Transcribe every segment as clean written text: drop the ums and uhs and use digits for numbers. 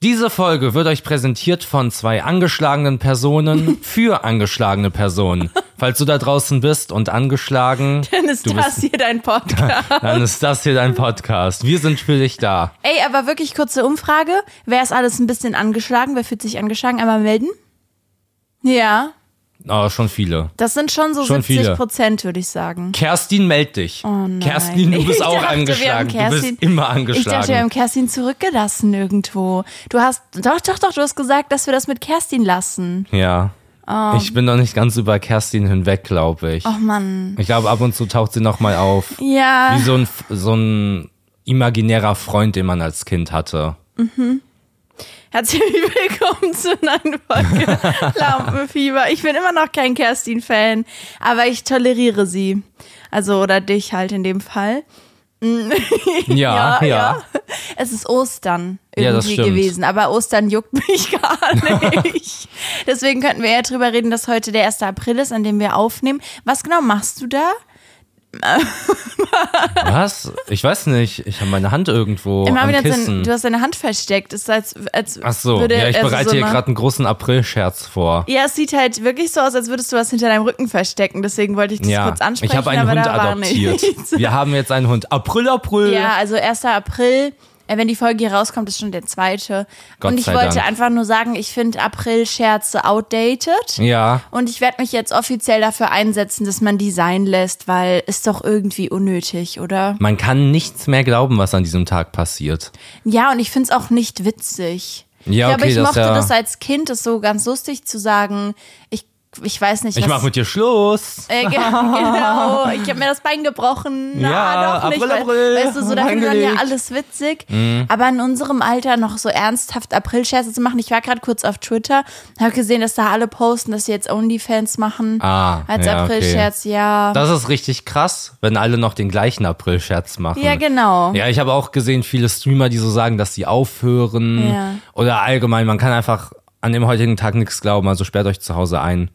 Diese Folge wird euch präsentiert von 2 angeschlagenen Personen für angeschlagene Personen. Falls du da draußen bist und angeschlagen... Dann ist das hier dein Podcast. Dann ist das hier dein Podcast. Wir sind für dich da. Ey, aber wirklich kurze Umfrage. Wer ist alles ein bisschen angeschlagen? Wer fühlt sich angeschlagen? Einmal melden. Ja. Oh, schon viele. Das sind schon so 70%, würde ich sagen. Kerstin, meld dich. Oh nein. Kerstin, du bist auch angeschlagen. Du bist immer angeschlagen. Ich dachte, wir haben Kerstin zurückgelassen irgendwo. Du hast gesagt, dass wir das mit Kerstin lassen. Ja. Oh. Ich bin noch nicht ganz über Kerstin hinweg, glaube ich. Oh Mann. Ich glaube, ab und zu taucht sie nochmal auf. Ja. Wie so ein imaginärer Freund, den man als Kind hatte. Mhm. Herzlich willkommen zu einer neuen Folge Lampenfieber. Ich bin immer noch kein Kerstin-Fan, aber ich toleriere sie. Also, oder dich halt in dem Fall. Ja. Es ist Ostern irgendwie gewesen, aber Ostern juckt mich gar nicht. Deswegen könnten wir eher drüber reden, dass heute der 1. April ist, an dem wir aufnehmen. Was genau machst du da? Was? Ich weiß nicht. Ich habe meine Hand irgendwo Immer am wieder Kissen. Du hast deine Hand versteckt. Es ist als Ach so, würde, ja, ich bereite hier gerade einen großen April-Scherz vor. Ja, es sieht halt wirklich so aus, als würdest du was hinter deinem Rücken verstecken. Deswegen wollte ich das kurz ansprechen. Ich habe einen Hund adoptiert. Wir haben jetzt einen Hund. April. Ja, also 1. April. Wenn die Folge hier rauskommt, ist schon der 2. Und ich wollte einfach nur sagen, ich finde April-Scherze outdated. Ja. Und ich werde mich jetzt offiziell dafür einsetzen, dass man die sein lässt, weil ist doch irgendwie unnötig, oder? Man kann nichts mehr glauben, was an diesem Tag passiert. Ja, und ich finde es auch nicht witzig. Ja, okay, aber ich mochte das als Kind, das so ganz lustig zu sagen, ich weiß nicht, ich mach mit dir Schluss. Genau, ich habe mir das Bein gebrochen. Ja, doch nicht. April. Weißt du, so da findet man ja alles witzig. Mhm. Aber in unserem Alter noch so ernsthaft April-Scherze zu machen. Ich war gerade kurz auf Twitter, habe gesehen, dass da alle posten, dass sie jetzt OnlyFans machen als April-Scherz. Okay. Ja. Das ist richtig krass, wenn alle noch den gleichen April-Scherz machen. Ja, genau. Ja, ich habe auch gesehen, viele Streamer, die so sagen, dass sie aufhören. Ja. Oder allgemein, man kann einfach an dem heutigen Tag nichts glauben, also sperrt euch zu Hause ein.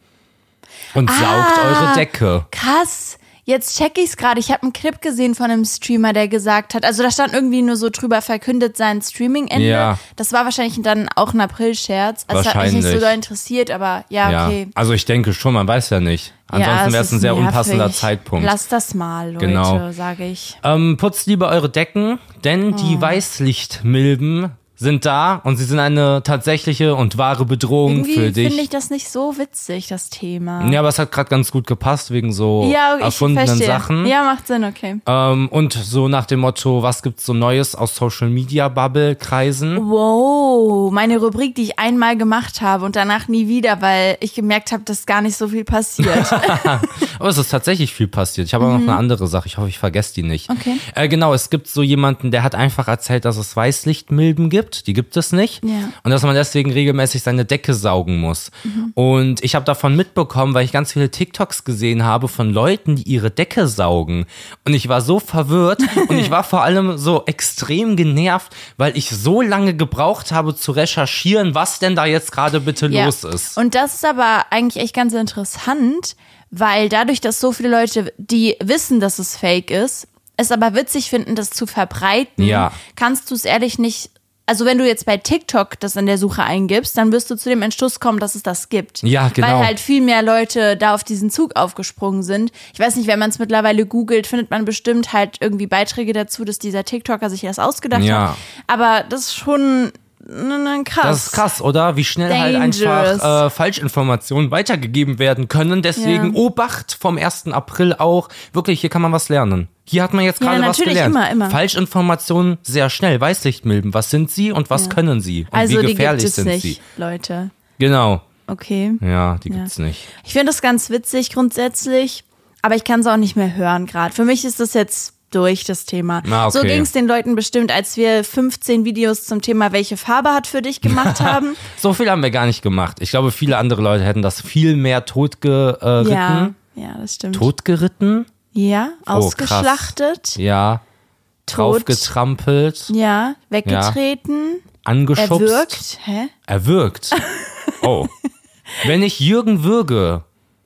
Und saugt eure Decke. Krass. Jetzt check ich's gerade. Ich habe einen Clip gesehen von einem Streamer, der gesagt hat, also da stand irgendwie nur so drüber verkündet sein Streaming-Ende. Ja. Das war wahrscheinlich dann auch ein April-Scherz. Also es hat mich nicht so doll interessiert, aber ja, okay. Also ich denke schon, man weiß ja nicht. Ansonsten wäre es ein sehr unpassender Zeitpunkt. Lasst das mal, Leute, sage ich. Putzt lieber eure Decken, denn die Weißlichtmilben sind da und sie sind eine tatsächliche und wahre Bedrohung irgendwie für dich. Finde ich das nicht so witzig, das Thema. Ja, aber es hat gerade ganz gut gepasst wegen so erfundenen Sachen. Ja, macht Sinn, okay. Und so nach dem Motto, was gibt's so Neues aus Social-Media-Bubble-Kreisen? Wow, meine Rubrik, die ich einmal gemacht habe und danach nie wieder, weil ich gemerkt habe, dass gar nicht so viel passiert. Aber es ist tatsächlich viel passiert. Ich habe auch noch eine andere Sache. Ich hoffe, ich vergesse die nicht. Okay. Genau, es gibt so jemanden, der hat einfach erzählt, dass es Weißlichtmilben gibt. Die gibt es nicht. Ja. Und dass man deswegen regelmäßig seine Decke saugen muss. Und ich habe davon mitbekommen, weil ich ganz viele TikToks gesehen habe von Leuten, die ihre Decke saugen. Und ich war so verwirrt und ich war vor allem so extrem genervt, weil ich so lange gebraucht habe zu recherchieren, was denn da jetzt gerade bitte los ist. Und das ist aber eigentlich echt ganz interessant, weil dadurch, dass so viele Leute, die wissen, dass es fake ist, es aber witzig finden, das zu verbreiten, kannst du es ehrlich nicht. Also wenn du jetzt bei TikTok das in der Suche eingibst, dann wirst du zu dem Entschluss kommen, dass es das gibt. Ja, genau. Weil halt viel mehr Leute da auf diesen Zug aufgesprungen sind. Ich weiß nicht, wenn man es mittlerweile googelt, findet man bestimmt halt irgendwie Beiträge dazu, dass dieser TikToker sich das ausgedacht hat. Aber das ist schon krass. Das ist krass, oder? Wie schnell halt einfach Falschinformationen weitergegeben werden können. Deswegen Obacht vom 1. April auch. Wirklich, hier kann man was lernen. Hier hat man jetzt gerade was gelernt. Immer. Falschinformationen sehr schnell. Weißlichtmilben, was sind sie und was können sie? Und also wie gefährlich die gibt es sind nicht, sie? Leute. Genau. Okay. Ja, die gibt's nicht. Ich finde das ganz witzig grundsätzlich, aber ich kann es auch nicht mehr hören gerade. Für mich ist das jetzt durch, das Thema. Okay. So ging es den Leuten bestimmt, als wir 15 Videos zum Thema welche Farbe hat für dich gemacht haben. So viel haben wir gar nicht gemacht. Ich glaube, viele andere Leute hätten das viel mehr totgeritten. Ja, das stimmt. Totgeritten? Ja, ausgeschlachtet. Krass. Ja. Draufgetrampelt. Ja, weggetreten. Ja. Angeschubst. Erwürgt. Hä? Erwürgt. Oh. Wenn ich Jürgen würge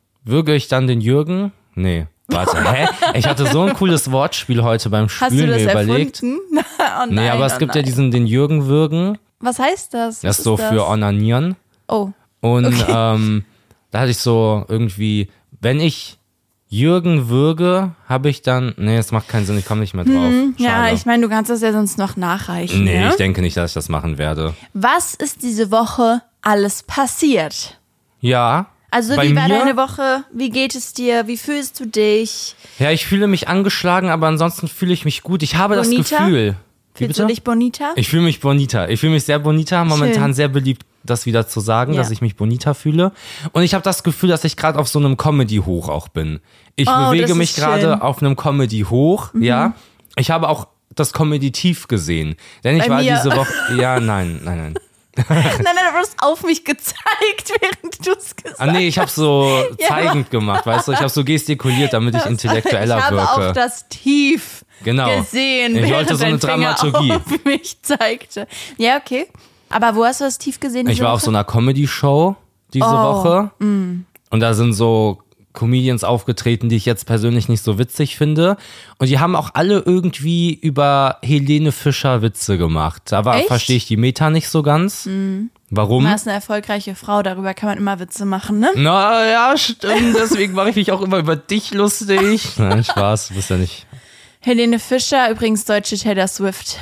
ich dann den Jürgen? Nee. Warte, ich hatte so ein cooles Wortspiel heute beim Spülen mir überlegt. Erfunden? Oh nein, nee, aber es gibt ja den Jürgen würgen. Was heißt das? Das ist so für Onanieren. Oh. Und okay. Da hatte ich so irgendwie, wenn ich Jürgen würge, habe ich dann, nee, das macht keinen Sinn, ich komme nicht mehr drauf. Ja, ich meine, du kannst das ja sonst noch nachreichen. Nee, ne? Ich denke nicht, dass ich das machen werde. Was ist diese Woche alles passiert? Ja. Also wie war deine Woche? Wie geht es dir? Wie fühlst du dich? Ja, ich fühle mich angeschlagen, aber ansonsten fühle ich mich gut. Ich habe bonita? Das Gefühl. Fühlst du dich bonita? Ich fühle mich bonita. Ich fühle mich sehr bonita. Momentan sehr beliebt, das wieder zu sagen, dass ich mich bonita fühle. Und ich habe das Gefühl, dass ich gerade auf so einem Comedy-Hoch auch bin. Ich bewege mich gerade auf einem Comedy-Hoch, ja. Ich habe auch das Comedy-Tief gesehen. Denn ich war diese Woche... Ja, nein. Nein, du hast auf mich gezeigt, während du es gesagt hast. Nee, ich habe so zeigend gemacht, weißt du? Ich habe so gestikuliert, damit ich intellektueller wirke. Ich habe auch das Tief gesehen, ich wollte so eine Dramaturgie. Auf mich zeigte. Ja, okay. Aber wo hast du das Tief gesehen? Ich war auf so einer Comedy-Show diese Woche. Und da sind so Comedians aufgetreten, die ich jetzt persönlich nicht so witzig finde. Und die haben auch alle irgendwie über Helene Fischer Witze gemacht. Da verstehe ich die Meta nicht so ganz. Warum? Man ist eine erfolgreiche Frau, darüber kann man immer Witze machen, ne? Na ja, stimmt. Deswegen mache ich mich auch immer über dich lustig. Nein, Spaß, du bist ja nicht. Helene Fischer, übrigens deutsche Taylor Swift.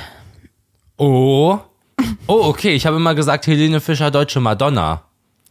Oh, okay. Ich habe immer gesagt, Helene Fischer, deutsche Madonna.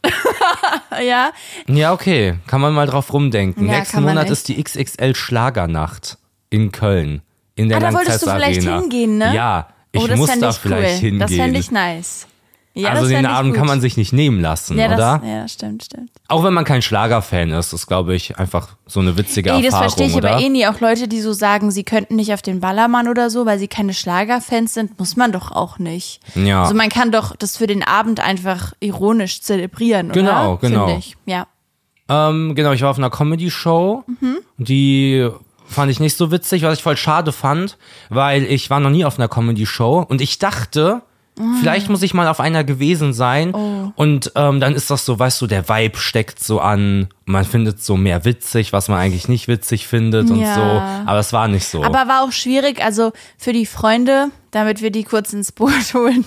Ja? Ja, okay. Kann man mal drauf rumdenken. Ja, Nächsten Monat ist die XXL Schlagernacht in Köln. In der da wolltest du vielleicht hingehen, ne? Ja, ich muss da vielleicht hingehen. Das fände ich nice. Ja, also den Abend kann man sich nicht nehmen lassen, oder? Ja, stimmt. Auch wenn man kein Schlagerfan ist, ist, glaube ich, einfach so eine witzige Erfahrung, das verstehe ich oder? aber nie. Auch Leute, die so sagen, sie könnten nicht auf den Ballermann oder so, weil sie keine Schlagerfans sind, muss man doch auch nicht. Ja. Also man kann doch das für den Abend einfach ironisch zelebrieren, oder? Genau. Finde ich, ja. Genau, ich war auf einer Comedy-Show, die fand ich nicht so witzig, was ich voll schade fand, weil ich war noch nie auf einer Comedy-Show und ich dachte, vielleicht muss ich mal auf einer gewesen sein und dann ist das so, weißt du, der Vibe steckt so an, man findet so mehr witzig, was man eigentlich nicht witzig findet und so, aber es war nicht so. Aber war auch schwierig, also für die Freunde, damit wir die kurz ins Boot holen.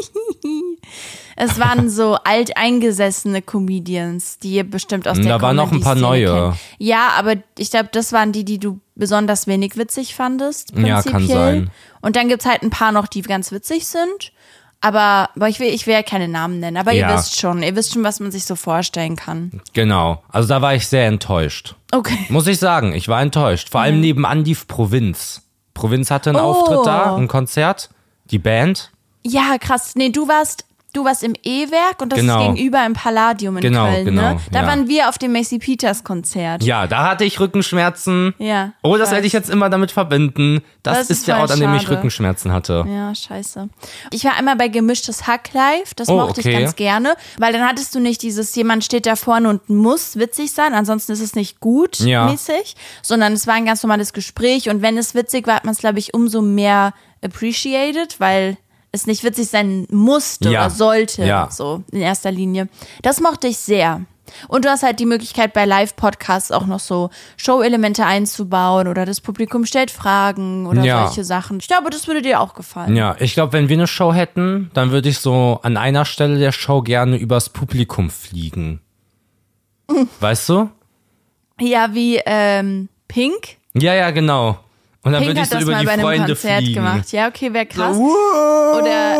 Es waren so alteingesessene Comedians, die ihr bestimmt aus der Da waren noch ein paar neue. Kennt. Ja, aber ich glaube, das waren die du besonders wenig witzig fandest, prinzipiell. Ja, kann sein. Und dann gibt's halt ein paar noch, die ganz witzig sind. Aber ich will ja keine Namen nennen, aber ihr wisst schon, was man sich so vorstellen kann. Genau, also da war ich sehr enttäuscht. Okay. Muss ich sagen, ich war enttäuscht. Vor allem nebenan die Provinz. Provinz hatte einen Auftritt da, ein Konzert, die Band. Ja, krass. Nee, du warst im E-Werk und das ist gegenüber im Palladium in Köln, ne? Da waren wir auf dem Macy Peters Konzert. Ja, da hatte ich Rückenschmerzen. Ja. Oh, das werde ich jetzt immer damit verbinden. Das ist der Ort, an dem ich Rückenschmerzen hatte. Ja, scheiße. Ich war einmal bei Gemischtes Hack live, das mochte ich ganz gerne, weil dann hattest du nicht dieses, jemand steht da vorne und muss witzig sein, ansonsten ist es nicht gut mäßig, sondern es war ein ganz normales Gespräch und wenn es witzig war, hat man es, glaube ich, umso mehr appreciated, weil es nicht witzig sein musste oder sollte, so in erster Linie. Das mochte ich sehr. Und du hast halt die Möglichkeit, bei Live-Podcasts auch noch so Show-Elemente einzubauen oder das Publikum stellt Fragen oder solche Sachen. Ich glaube, das würde dir auch gefallen. Ja, ich glaube, wenn wir eine Show hätten, dann würde ich so an einer Stelle der Show gerne übers Publikum fliegen. Weißt du? Ja, wie Pink? Ja, genau. Und dann würde ich so über die Freunde fliegen. Gemacht. Ja, okay, wäre krass. Oder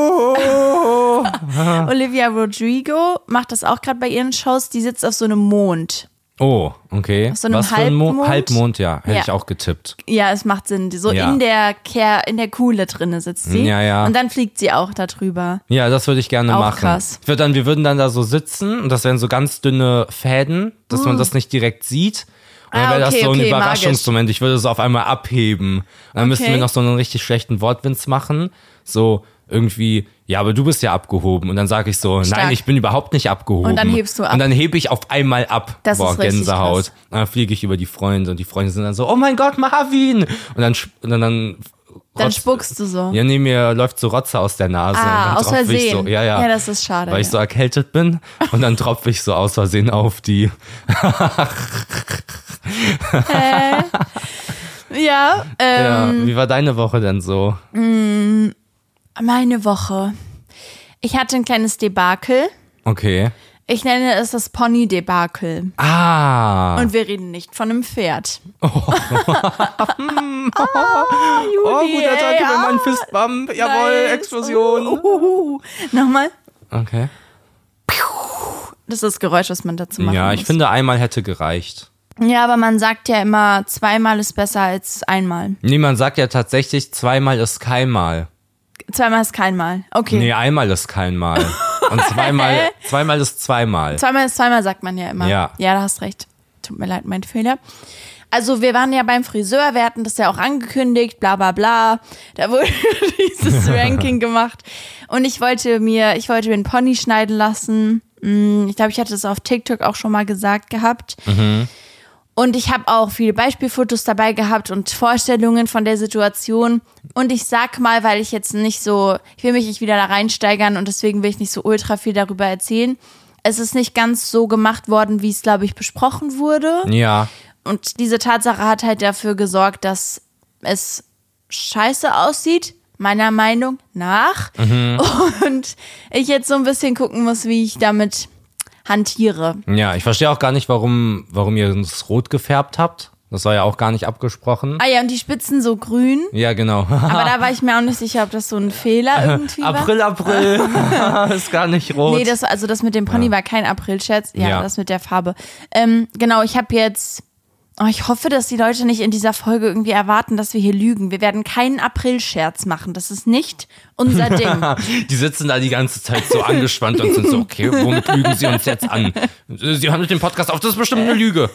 Olivia Rodrigo macht das auch gerade bei ihren Shows. Die sitzt auf so einem Mond. Oh, okay. Auf so einem Halbmond. Halbmond, ja. Hätte ich auch getippt. Ja, es macht Sinn. So in der Kuhle drinne sitzt sie. Ja. Und dann fliegt sie auch da drüber. Ja, das würde ich gerne auch machen. Krass. Wir würden dann da so sitzen und das wären so ganz dünne Fäden, dass man das nicht direkt sieht. Und dann wäre das so ein Überraschungsmoment. Ich würde so auf einmal abheben. Und dann müssten wir noch so einen richtig schlechten Wortwitz machen. So irgendwie, ja, aber du bist ja abgehoben. Und dann sage ich so, nein, ich bin überhaupt nicht abgehoben. Und dann hebst du ab. Und dann hebe ich auf einmal ab. Das ist richtig Gänsehaut. krass. Und dann fliege ich über die Freunde und die Freunde sind dann so, oh mein Gott, Marvin! Und dann spuckst du so. Ja, nee, mir läuft so Rotze aus der Nase. Und dann aus Versehen. So, ja, das ist schade. Weil ich so erkältet bin. Und dann tropfe ich so aus Versehen auf die. Ja, wie war deine Woche denn so? Meine Woche. Ich hatte ein kleines Debakel. Okay. Ich nenne es das Pony-Debakel. Ah. Und wir reden nicht von einem Pferd. Oh, Juli, guter Tag, gib mir mal einen Fistbump. Jawohl, nice. Explosion. Nochmal. Okay. Das ist das Geräusch, was man dazu machen Ja, ich muss. finde, einmal hätte gereicht. Ja, aber man sagt ja immer, zweimal ist besser als einmal. Nee, man sagt ja tatsächlich, zweimal ist kein Mal. Zweimal ist kein Mal. Okay. Nee, einmal ist kein Mal. Und zweimal ist zweimal. Zweimal ist zweimal, sagt man ja immer. Ja. Ja, da hast recht. Tut mir leid, mein Fehler. Also wir waren ja beim Friseur, wir hatten das ja auch angekündigt, bla bla bla. Da wurde dieses Ranking gemacht. Und ich wollte mir einen Pony schneiden lassen. Ich glaube, ich hatte das auf TikTok auch schon mal gesagt gehabt. Und ich habe auch viele Beispielfotos dabei gehabt und Vorstellungen von der Situation. Und ich sag mal, weil ich jetzt nicht so, ich will mich nicht wieder da reinsteigern und deswegen will ich nicht so ultra viel darüber erzählen. Es ist nicht ganz so gemacht worden, wie es, glaube ich, besprochen wurde. Ja. Und diese Tatsache hat halt dafür gesorgt, dass es scheiße aussieht, meiner Meinung nach. Und ich jetzt so ein bisschen gucken muss, wie ich damit hantiere. Ja, ich verstehe auch gar nicht, warum ihr es rot gefärbt habt. Das war ja auch gar nicht abgesprochen. Ah ja, und die Spitzen so grün. Ja, genau. Aber da war ich mir auch nicht sicher, ob das so ein Fehler irgendwie war. April. Ist gar nicht rot. Nee, das mit dem Pony war kein April-Scherz. Ja, das mit der Farbe. Genau, ich habe jetzt... Oh, ich hoffe, dass die Leute nicht in dieser Folge irgendwie erwarten, dass wir hier lügen. Wir werden keinen April-Scherz machen. Das ist nicht unser Ding. Die sitzen da die ganze Zeit so angespannt und sind so, okay, womit lügen sie uns jetzt an? Sie haben mit dem Podcast auf, das ist bestimmt eine Lüge.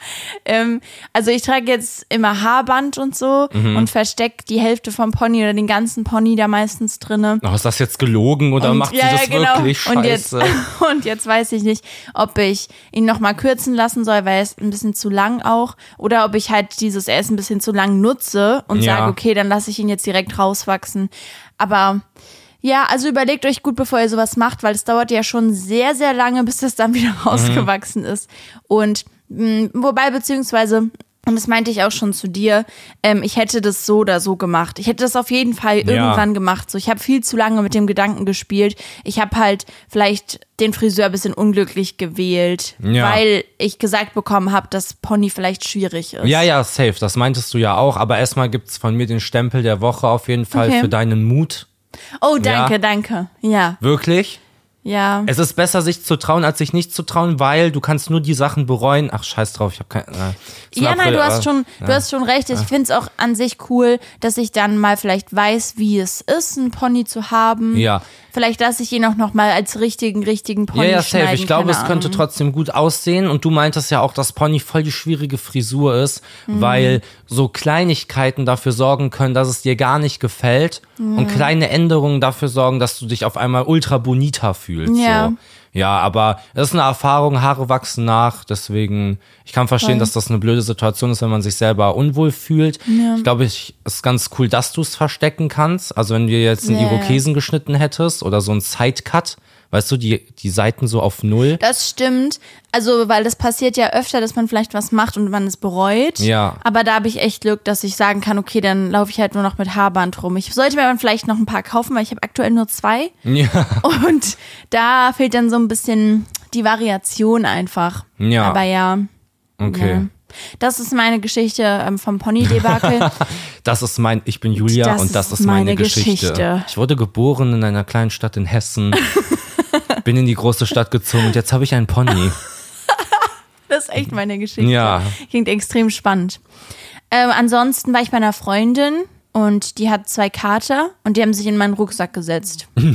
Also ich trage jetzt immer Haarband und so und verstecke die Hälfte vom Pony oder den ganzen Pony da meistens drinne. Oh, ist das jetzt gelogen oder macht sie das wirklich scheiße? Und jetzt weiß ich nicht, ob ich ihn nochmal kürzen lassen soll, weil er ist ein bisschen zu lang auch. Oder ob ich halt er ist ein bisschen zu lang nutze und sage, okay, dann lasse ich ihn jetzt direkt rauswachsen. Aber ja, also überlegt euch gut, bevor ihr sowas macht, weil es dauert ja schon sehr, sehr lange, bis das dann wieder rausgewachsen ist. Und beziehungsweise, und das meinte ich auch schon zu dir, ich hätte das so oder so gemacht. Ich hätte das auf jeden Fall irgendwann gemacht. So, ich habe viel zu lange mit dem Gedanken gespielt. Ich habe halt vielleicht den Friseur ein bisschen unglücklich gewählt, weil ich gesagt bekommen habe, dass Pony vielleicht schwierig ist. Ja, safe. Das meintest du ja auch. Aber erstmal gibt's von mir den Stempel der Woche auf jeden Fall für deinen Mut. Oh, danke. Ja. Wirklich? Ja. Es ist besser, sich zu trauen, als sich nicht zu trauen, weil du kannst nur die Sachen bereuen. Ach, scheiß drauf, ich habe keine... Nein, du hast schon recht. Ich finde es auch an sich cool, dass ich dann mal vielleicht weiß, wie es ist, einen Pony zu haben. Ja. Vielleicht lasse ich ihn auch noch mal als richtigen Pony Ja, schneiden. safe. Ich glaube, es könnte trotzdem gut aussehen. Und du meintest ja auch, dass Pony voll die schwierige Frisur ist, weil so Kleinigkeiten dafür sorgen können, dass es dir gar nicht gefällt. Und kleine Änderungen dafür sorgen, dass du dich auf einmal ultra bonita fühlst. Ja. So. Ja, aber es ist eine Erfahrung, Haare wachsen nach, deswegen, ich kann verstehen, dass das eine blöde Situation ist, wenn man sich selber unwohl fühlt. Ja. Ich glaube, es ist ganz cool, dass du es verstecken kannst. Also wenn du jetzt einen Irokesen geschnitten hättest oder so einen Sidecut, weißt du, die Seiten so auf 0. Das stimmt. Also, weil das passiert ja öfter, dass man vielleicht was macht und man es bereut. Ja. Aber da habe ich echt Glück, dass ich sagen kann, okay, dann laufe ich halt nur noch mit Haarband rum. Ich sollte mir dann vielleicht noch ein paar kaufen, weil ich habe aktuell nur 2. Ja. Und da fehlt dann so ein bisschen die Variation einfach. Ja. Aber ja. Okay. Ja. Das ist meine Geschichte vom Pony-Debakel. Ich bin Julia und das ist meine Geschichte. Ich wurde geboren in einer kleinen Stadt in Hessen, bin in die große Stadt gezogen und jetzt habe ich einen Pony. Das ist echt meine Geschichte. Ja. Klingt extrem spannend. Ansonsten war ich bei einer Freundin und die hat 2 Kater und die haben sich in meinen Rucksack gesetzt. Und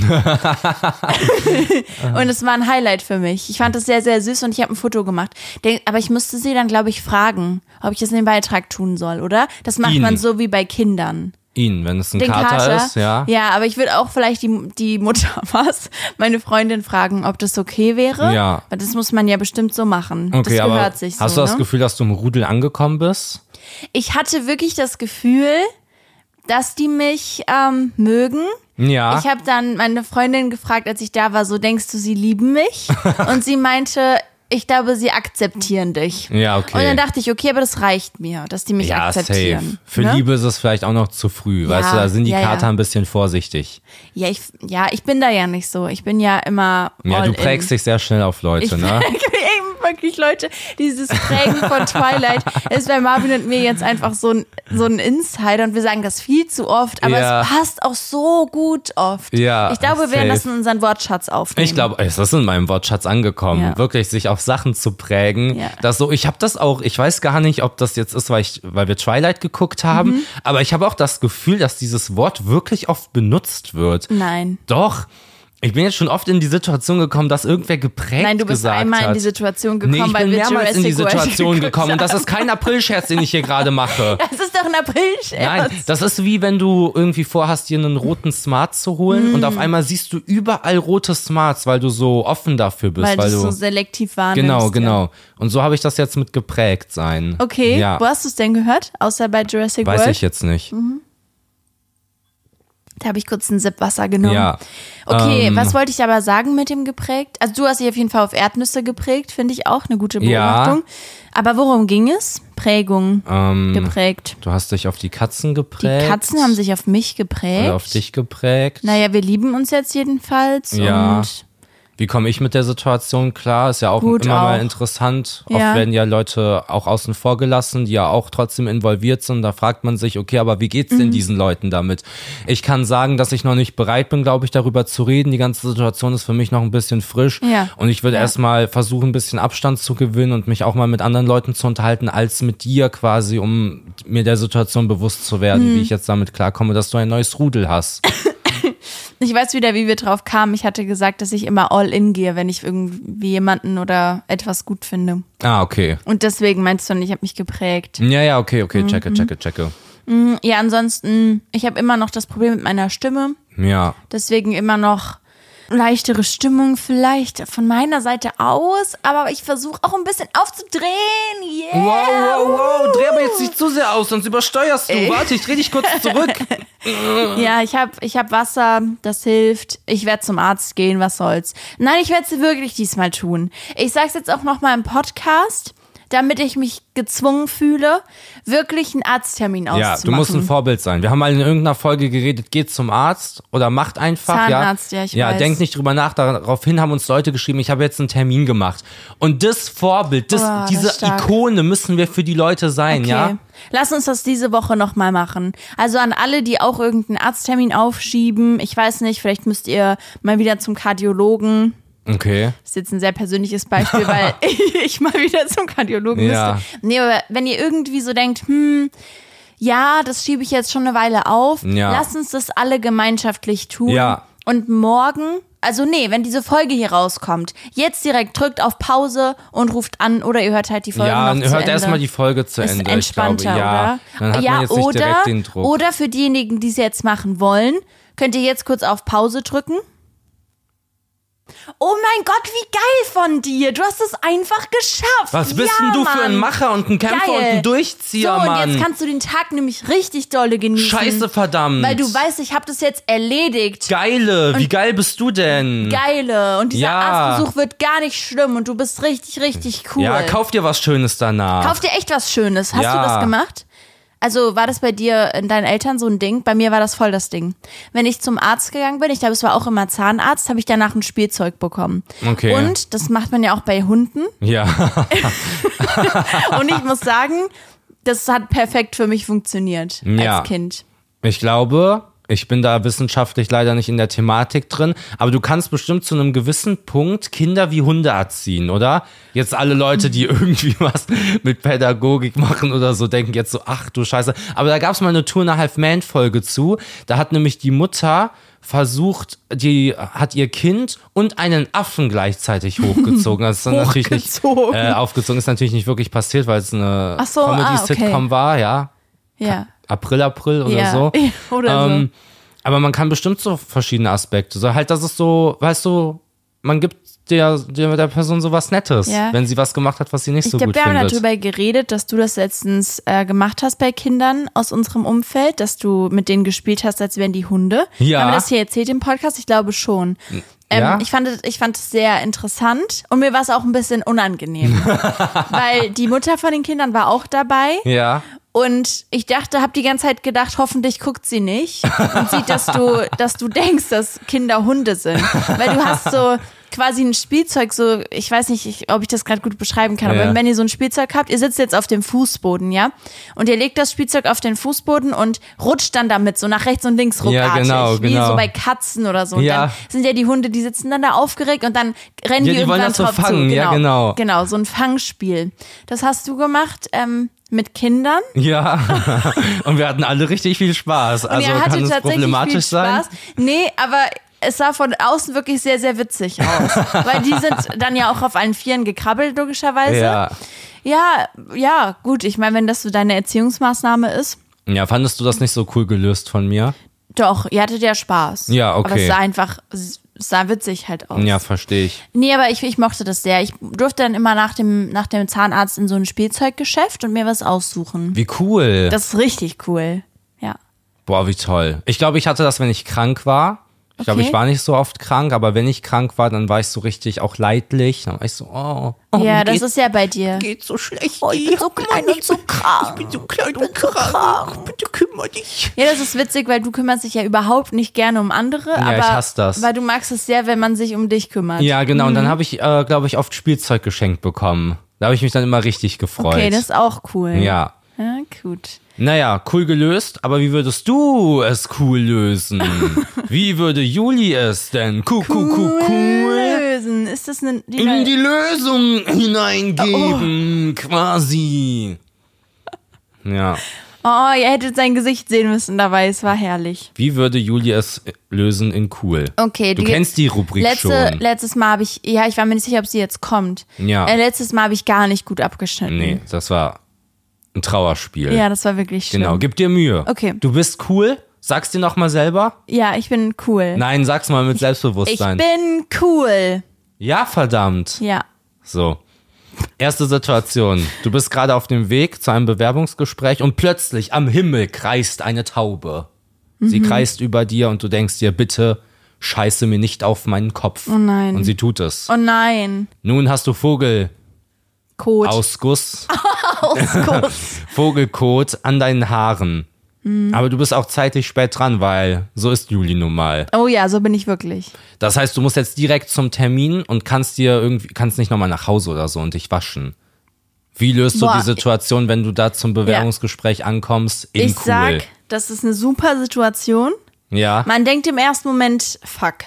es war ein Highlight für mich. Ich fand das sehr, sehr süß und ich habe ein Foto gemacht. Aber ich musste sie dann, glaube ich, fragen, ob ich das in den Beitrag tun soll, oder? Das macht man so wie bei Kindern. Wenn es ein Kater ist, ja. Ja, aber ich würde auch vielleicht die Mutter meine Freundin fragen, ob das okay wäre. Ja. Weil das muss man ja bestimmt so machen. Okay, das gehört aber sich so. hast du das Gefühl, dass du im Rudel angekommen bist? Ich hatte wirklich das Gefühl, dass die mich mögen. Ja. Ich habe dann meine Freundin gefragt, als ich da war, so, denkst du, sie lieben mich? Und sie meinte, ich glaube, sie akzeptieren dich. Ja, okay. Und dann dachte ich, okay, aber das reicht mir, dass die mich akzeptieren. Safe. Für Liebe ist es vielleicht auch noch zu früh, weißt du, da sind die Kater ein bisschen vorsichtig. Ja, ich bin da ja nicht so. Ich bin ja immer Ja, du prägst dich sehr schnell auf Leute, ne? Wirklich, Leute, dieses Prägen von Twilight ist bei Marvin und mir jetzt einfach so ein Insider und wir sagen das viel zu oft, aber es passt auch so gut oft. Ja, ich glaube, wir werden das in unseren Wortschatz aufnehmen. Ich glaube, es ist in meinem Wortschatz angekommen, wirklich sich auf Sachen zu prägen. Ja. Das so, ich habe das auch, ich weiß gar nicht, ob das jetzt ist, weil wir Twilight geguckt haben, aber ich habe auch das Gefühl, dass dieses Wort wirklich oft benutzt wird. Nein. Doch. Ich bin jetzt schon oft in die Situation gekommen, dass irgendwer geprägt gesagt hat. Nein, du bist einmal in die Situation gekommen, ich bin mehrmals in die Situation gekommen und das haben. ist kein Aprilscherz, den ich hier gerade mache. Das ist doch ein Aprilscherz. Nein, das ist wie wenn du irgendwie vorhast, dir einen roten Smart zu holen und auf einmal siehst du überall rote Smarts, weil du so offen dafür bist. Weil du so selektiv wahrnimmst. Genau. Ja. Und so habe ich das jetzt mit geprägt sein. Okay, wo hast du es denn gehört? Außer bei Jurassic World? Weiß ich jetzt nicht. Da habe ich kurz einen Sipp Wasser genommen. Ja. Okay, was wollte ich aber sagen mit dem geprägt? Also du hast dich auf jeden Fall auf Erdnüsse geprägt, finde ich auch eine gute Beobachtung. Ja. Aber worum ging es? Prägung, geprägt. Du hast dich auf die Katzen geprägt. Die Katzen haben sich auf mich geprägt. Oder auf dich geprägt. Naja, wir lieben uns jetzt jedenfalls. Ja. Und wie komme ich mit der Situation klar? Ist ja auch immer mal interessant. Oft werden ja Leute auch außen vor gelassen, die ja auch trotzdem involviert sind. Da fragt man sich, okay, aber wie geht's denn diesen Leuten damit? Ich kann sagen, dass ich noch nicht bereit bin, glaube ich, darüber zu reden. Die ganze Situation ist für mich noch ein bisschen frisch. Ja. Und ich würde erstmal versuchen, ein bisschen Abstand zu gewinnen und mich auch mal mit anderen Leuten zu unterhalten, als mit dir quasi, um mir der Situation bewusst zu werden, wie ich jetzt damit klarkomme, dass du ein neues Rudel hast. Ich weiß wieder, wie wir drauf kamen. Ich hatte gesagt, dass ich immer all in gehe, wenn ich irgendwie jemanden oder etwas gut finde. Ah, okay. Und deswegen meinst du nicht, ich habe mich geprägt. Ja, okay, checke. Ja, ansonsten, ich habe immer noch das Problem mit meiner Stimme. Ja. Deswegen immer noch leichtere Stimmung vielleicht von meiner Seite aus, aber ich versuche auch ein bisschen aufzudrehen. Yeah. Wow, dreh aber jetzt nicht zu sehr aus, sonst übersteuerst du. Warte, ich dreh dich kurz zurück. Ja, ich hab Wasser, das hilft. Ich werde zum Arzt gehen, was soll's. Nein, ich werde es wirklich diesmal tun. Ich sag's jetzt auch nochmal im Podcast, damit ich mich gezwungen fühle, wirklich einen Arzttermin auszumachen. Ja, du musst ein Vorbild sein. Wir haben mal in irgendeiner Folge geredet, geht zum Arzt oder macht einfach. Zahnarzt, ich weiß. Denk nicht drüber nach. Daraufhin haben uns Leute geschrieben, ich habe jetzt einen Termin gemacht. Und das Vorbild, diese Ikone müssen wir für die Leute sein, okay. Ja? Lass uns das diese Woche nochmal machen. Also an alle, die auch irgendeinen Arzttermin aufschieben. Ich weiß nicht, vielleicht müsst ihr mal wieder zum Kardiologen. Okay. Das ist jetzt ein sehr persönliches Beispiel, weil ich mal wieder zum Kardiologen müsste. Nee, aber wenn ihr irgendwie so denkt, ja, das schiebe ich jetzt schon eine Weile auf, lasst uns das alle gemeinschaftlich tun. Ja. Und morgen, wenn diese Folge hier rauskommt, jetzt direkt drückt auf Pause und ruft an oder ihr hört halt die Folge noch zu Ende. Ja, hört erstmal die Folge zu Ende. Ist entspannter, oder? Dann hat man jetzt nicht direkt den Druck. Oder für diejenigen, die es jetzt machen wollen, könnt ihr jetzt kurz auf Pause drücken. Oh mein Gott, wie geil von dir. Du hast es einfach geschafft. Was bist denn du für ein Macher und ein Kämpfer und ein Durchzieher, Mann? Und jetzt kannst du den Tag nämlich richtig dolle genießen. Scheiße, verdammt. Weil du weißt, ich habe das jetzt erledigt. Geile, wie geil bist du denn? Geile. Und dieser Arztbesuch wird gar nicht schlimm und du bist richtig, richtig cool. Ja, kauf dir was Schönes danach. Kauf dir echt was Schönes. Hast du das gemacht? Also war das bei dir in deinen Eltern so ein Ding? Bei mir war das voll das Ding. Wenn ich zum Arzt gegangen bin, ich glaube, es war auch immer Zahnarzt, habe ich danach ein Spielzeug bekommen. Okay. Und das macht man ja auch bei Hunden. Ja. Und ich muss sagen, das hat perfekt für mich funktioniert als Kind. Ich glaube, ich bin da wissenschaftlich leider nicht in der Thematik drin, aber du kannst bestimmt zu einem gewissen Punkt Kinder wie Hunde erziehen, oder? Jetzt alle Leute, die irgendwie was mit Pädagogik machen oder so, denken jetzt so, ach du Scheiße. Aber da gab es mal eine Two and a Half Man Folge zu, da hat nämlich die Mutter versucht, die hat ihr Kind und einen Affen gleichzeitig hochgezogen. Das ist dann natürlich nicht aufgezogen, ist natürlich nicht wirklich passiert, weil es eine Comedy-Sitcom war, ja. April oder so. Oder so. Aber man kann bestimmt so verschiedene Aspekte. So halt, das ist so, weißt du, man gibt der Person so was Nettes, wenn sie was gemacht hat, was sie nicht so gut findet. Wir haben darüber geredet, dass du das letztens gemacht hast bei Kindern aus unserem Umfeld, dass du mit denen gespielt hast, als wären die Hunde. Ja. Haben wir das hier erzählt im Podcast? Ich glaube schon. Ja? Ich fand es sehr interessant und mir war es auch ein bisschen unangenehm, weil die Mutter von den Kindern war auch dabei. Ja. Und ich habe die ganze Zeit gedacht, hoffentlich guckt sie nicht und sieht, dass du denkst, dass Kinder Hunde sind. Weil du hast so quasi ein Spielzeug, so, ich weiß nicht, ob ich das gerade gut beschreiben kann, aber wenn ihr so ein Spielzeug habt, ihr sitzt jetzt auf dem Fußboden, ja? Und ihr legt das Spielzeug auf den Fußboden und rutscht dann damit so nach rechts und links ruckartig. Ja, genau. Wie so bei Katzen oder so. Und dann sind ja die Hunde, die sitzen dann da aufgeregt und dann rennen die irgendwann wollen das so fangen. zu. Ja, genau. Genau, so ein Fangspiel. Das hast du gemacht, mit Kindern. Ja, und wir hatten alle richtig viel Spaß. Also kann es problematisch sein? Nee, aber es sah von außen wirklich sehr, sehr witzig aus. Weil die sind dann ja auch auf allen Vieren gekrabbelt, logischerweise. Ja, gut. Ich meine, wenn das so deine Erziehungsmaßnahme ist. Ja, fandest du das nicht so cool gelöst von mir? Doch, ihr hattet ja Spaß. Ja, okay. Aber es sah witzig halt aus. Ja, verstehe ich. Nee, aber ich mochte das sehr. Ich durfte dann immer nach dem Zahnarzt in so ein Spielzeuggeschäft und mir was aussuchen. Wie cool. Das ist richtig cool, ja. Boah, wie toll. Ich glaube, ich hatte das, wenn ich krank war. Ich glaube, ich war nicht so oft krank, aber wenn ich krank war, dann war ich so richtig auch leidlich. Dann war ich so, ja, das ist ja bei dir. Geht so schlecht. Oh, ich bin so klein und so krank. Ich bin so klein und krank. Bitte kümmere dich. Ja, das ist witzig, weil du kümmerst dich ja überhaupt nicht gerne um andere. Ja, aber ich hasse das. Weil du magst es sehr, wenn man sich um dich kümmert. Ja, genau. Und dann habe ich, glaube ich, oft Spielzeug geschenkt bekommen. Da habe ich mich dann immer richtig gefreut. Okay, das ist auch cool. Ja. Ja, gut. Naja, cool gelöst, aber wie würdest du es cool lösen? Wie würde Juli es denn cool lösen? Ist das in die Lösung hineingeben, quasi. Ja. Oh, ihr hättet sein Gesicht sehen müssen dabei, es war herrlich. Wie würde Juli es lösen in cool? Okay, du kennst die Rubrik schon. Letztes Mal habe ich war mir nicht sicher, ob sie jetzt kommt. Ja. Letztes Mal habe ich gar nicht gut abgeschnitten. Nee, das war ein Trauerspiel. Ja, das war wirklich schlimm. Genau, gib dir Mühe. Okay. Du bist cool. Sag's dir nochmal selber. Ja, ich bin cool. Nein, sag's mal mit Selbstbewusstsein. Ich bin cool. Ja, verdammt. Ja. So. Erste Situation. Du bist gerade auf dem Weg zu einem Bewerbungsgespräch und plötzlich am Himmel kreist eine Taube. Sie kreist über dir und du denkst dir, bitte scheiße mir nicht auf meinen Kopf. Oh nein. Und sie tut es. Oh nein. Nun hast du Kot. Ausguss. Vogelkot an deinen Haaren. Aber du bist auch zeitlich spät dran, weil so ist Juli nun mal. Oh ja, so bin ich wirklich. Das heißt, du musst jetzt direkt zum Termin und kannst nicht nochmal nach Hause oder so und dich waschen. Wie löst du die Situation, wenn du da zum Bewerbungsgespräch ankommst? Ich sag, das ist eine super Situation. Ja. Man denkt im ersten Moment, fuck.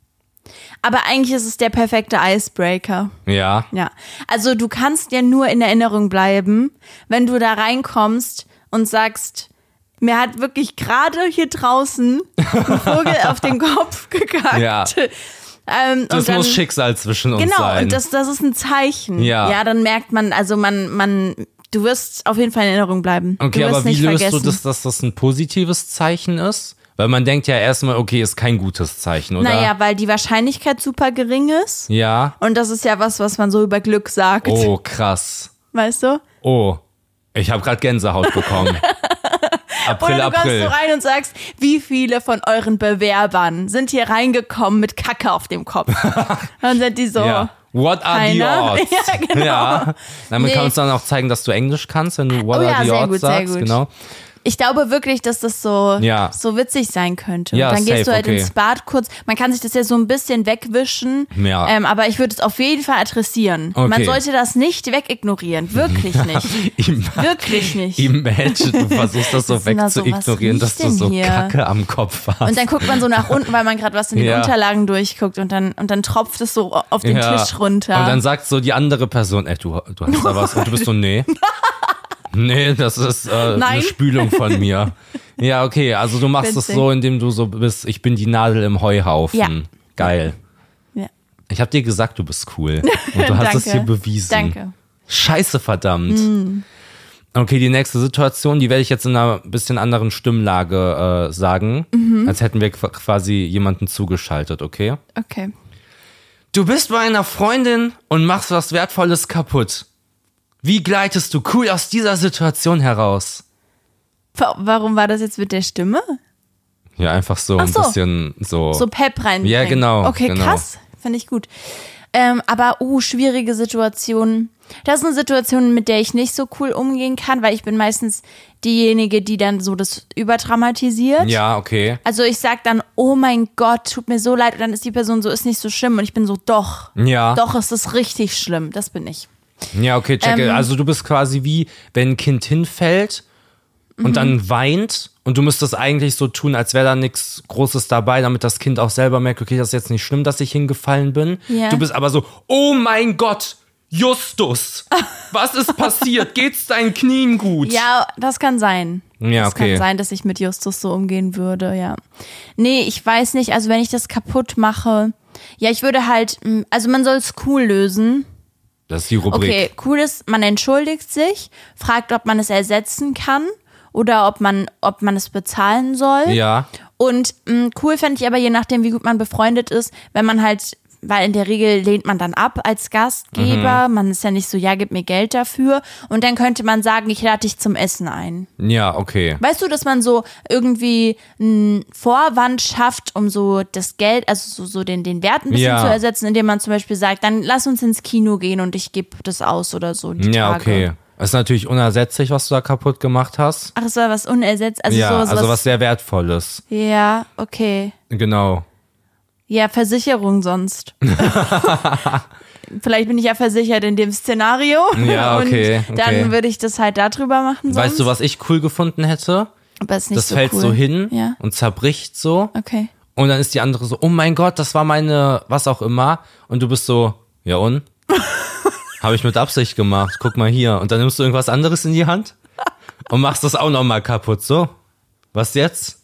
Aber eigentlich ist es der perfekte Icebreaker. Ja. Ja. Also du kannst ja nur in Erinnerung bleiben, wenn du da reinkommst und sagst, mir hat wirklich gerade hier draußen ein Vogel auf den Kopf gekackt. Ja. Das muss Schicksal zwischen uns sein. Genau, und das ist ein Zeichen. Ja, dann merkt man, also du wirst auf jeden Fall in Erinnerung bleiben. Okay, aber wie löst du das, dass das ein positives Zeichen ist? Weil man denkt ja erstmal, okay, ist kein gutes Zeichen, oder? Naja, weil die Wahrscheinlichkeit super gering ist. Ja. Und das ist ja was man so über Glück sagt. Oh, krass. Weißt du? Oh, ich habe gerade Gänsehaut bekommen. April. Oder du kommst so rein und sagst, wie viele von euren Bewerbern sind hier reingekommen mit Kacke auf dem Kopf? Dann sind die so... Ja. What are the odds? Ja, genau. Ja. Damit kann uns dann auch zeigen, dass du Englisch kannst, wenn du what are the odds sagst. Sehr gut. Genau. Ich glaube wirklich, dass das so witzig sein könnte. Und dann gehst du halt ins Bad kurz. Man kann sich das ja so ein bisschen wegwischen. Ja. Aber ich würde es auf jeden Fall adressieren. Okay. Man sollte das nicht wegignorieren. Wirklich nicht. Wirklich nicht. Imagine, du versuchst das so wegzuignorieren, dass du so hier Kacke am Kopf hast. Und dann guckt man so nach unten, weil man gerade was in den Unterlagen durchguckt und dann tropft es so auf den Tisch runter. Und dann sagt so die andere Person, du hast da was. Und du bist so, nee. Nee, das ist eine Spülung von mir. Ja, okay, also du machst es so, indem du so bist, ich bin die Nadel im Heuhaufen. Ja. Geil. Ja. Ich hab dir gesagt, du bist cool. Und du hast es hier bewiesen. Danke. Scheiße, verdammt. Okay, die nächste Situation, die werde ich jetzt in einer bisschen anderen Stimmlage sagen, als hätten wir quasi jemanden zugeschaltet, okay? Okay. Du bist bei einer Freundin und machst was Wertvolles kaputt. Wie gleitest du cool aus dieser Situation heraus? Warum war das jetzt mit der Stimme? Ja, einfach so ein bisschen so. So Pep reinbringen. Ja, genau. Okay, genau. krass. Finde ich gut. Aber, schwierige Situationen. Das ist eine Situation, mit der ich nicht so cool umgehen kann, weil ich bin meistens diejenige, die dann so das überdramatisiert. Ja, okay. Also ich sag dann, oh mein Gott, tut mir so leid. Und dann ist die Person so, ist nicht so schlimm. Und ich bin so, doch. Ja. Doch, es ist richtig schlimm. Das bin ich. Ja, okay, checke. Also du bist quasi wie, wenn ein Kind hinfällt und dann weint und du müsstest eigentlich so tun, als wäre da nichts Großes dabei, damit das Kind auch selber merkt, okay, das ist jetzt nicht schlimm, dass ich hingefallen bin. Ja. Du bist aber so, oh mein Gott, Justus, was ist passiert? Geht's deinen Knien gut? Ja, das kann sein. Ja, das okay. kann sein, dass ich mit Justus so umgehen würde, ja. Nee, ich weiß nicht, also wenn ich das kaputt mache, ja, ich würde halt, also man soll es cool lösen. Das ist die Rubrik. Okay, cool ist, man entschuldigt sich, fragt, ob man es ersetzen kann oder ob man es bezahlen soll. Ja. Und cool fände ich aber, je nachdem, wie gut man befreundet ist, wenn man halt, weil in der Regel lehnt man dann ab als Gastgeber, man ist ja nicht so, ja, gib mir Geld dafür. Und dann könnte man sagen, ich lade dich zum Essen ein. Ja, okay. Weißt du, dass man so irgendwie einen Vorwand schafft, um so das Geld, also so den Wert ein bisschen zu ersetzen, indem man zum Beispiel sagt, dann lass uns ins Kino gehen und ich gebe das aus oder so. Die Ja, Tage. okay. Das ist natürlich unersetzlich, was du da kaputt gemacht hast. Ach, es war was unersetzt. Also Ja, sowas, also was sehr Wertvolles. Ja, okay. Genau. Ja, Versicherung sonst. Vielleicht bin ich ja versichert in dem Szenario. Ja, okay. Und dann würde ich das halt darüber machen. Weißt du, was ich cool gefunden hätte? Aber ist nicht Das so fällt cool. so hin Ja. und zerbricht so. Okay. Und dann ist die andere so, oh mein Gott, das war meine, was auch immer. Und du bist so, ja und? Habe ich mit Absicht gemacht. Guck mal hier. Und dann nimmst du irgendwas anderes in die Hand und machst das auch nochmal kaputt. So, was jetzt?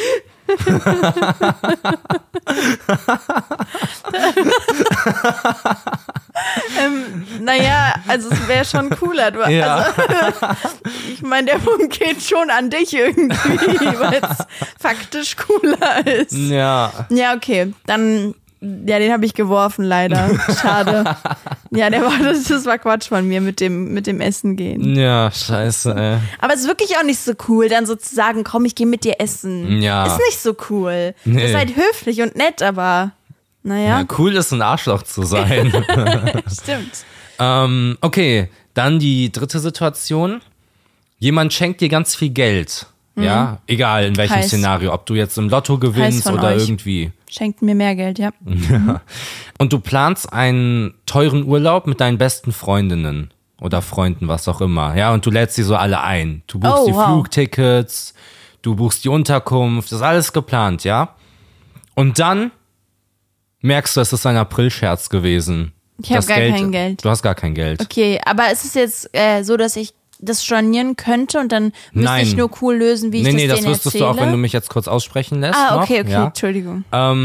Naja, also es wäre schon cooler. Ja. Also, ich meine, der Punkt geht schon an dich irgendwie, weil es faktisch cooler ist. Ja. Ja, okay. Dann, ja, den habe ich geworfen, leider. Schade. Ja, das war Quatsch von mir mit dem Essen gehen. Ja, scheiße, ey. Aber es ist wirklich auch nicht so cool, dann sozusagen, komm, ich gehe mit dir essen. Ja. Ist nicht so cool. Nee. Ist halt höflich und nett, aber naja. Ja, cool ist, ein Arschloch zu sein. Stimmt. Okay, dann die dritte Situation. Jemand schenkt dir ganz viel Geld. Ja, egal in welchem Heiß. Szenario. Ob du jetzt im Lotto gewinnst von oder euch. irgendwie. Schenkt mir mehr Geld, ja. Und du planst einen teuren Urlaub mit deinen besten Freundinnen oder Freunden, was auch immer. Ja, und du lädst sie so alle ein. Du buchst die Flugtickets, du buchst die Unterkunft, das ist alles geplant, ja? Und dann merkst du, es ist ein Aprilscherz gewesen. Ich habe gar kein Geld. Du hast gar kein Geld. Okay, aber ist es jetzt so, dass ich das stornieren könnte und dann müsste Nein. ich nur cool lösen, wie ich das denen erzähle? Nee, das wüsstest du auch, wenn du mich jetzt kurz aussprechen lässt. okay, noch, ja? Entschuldigung.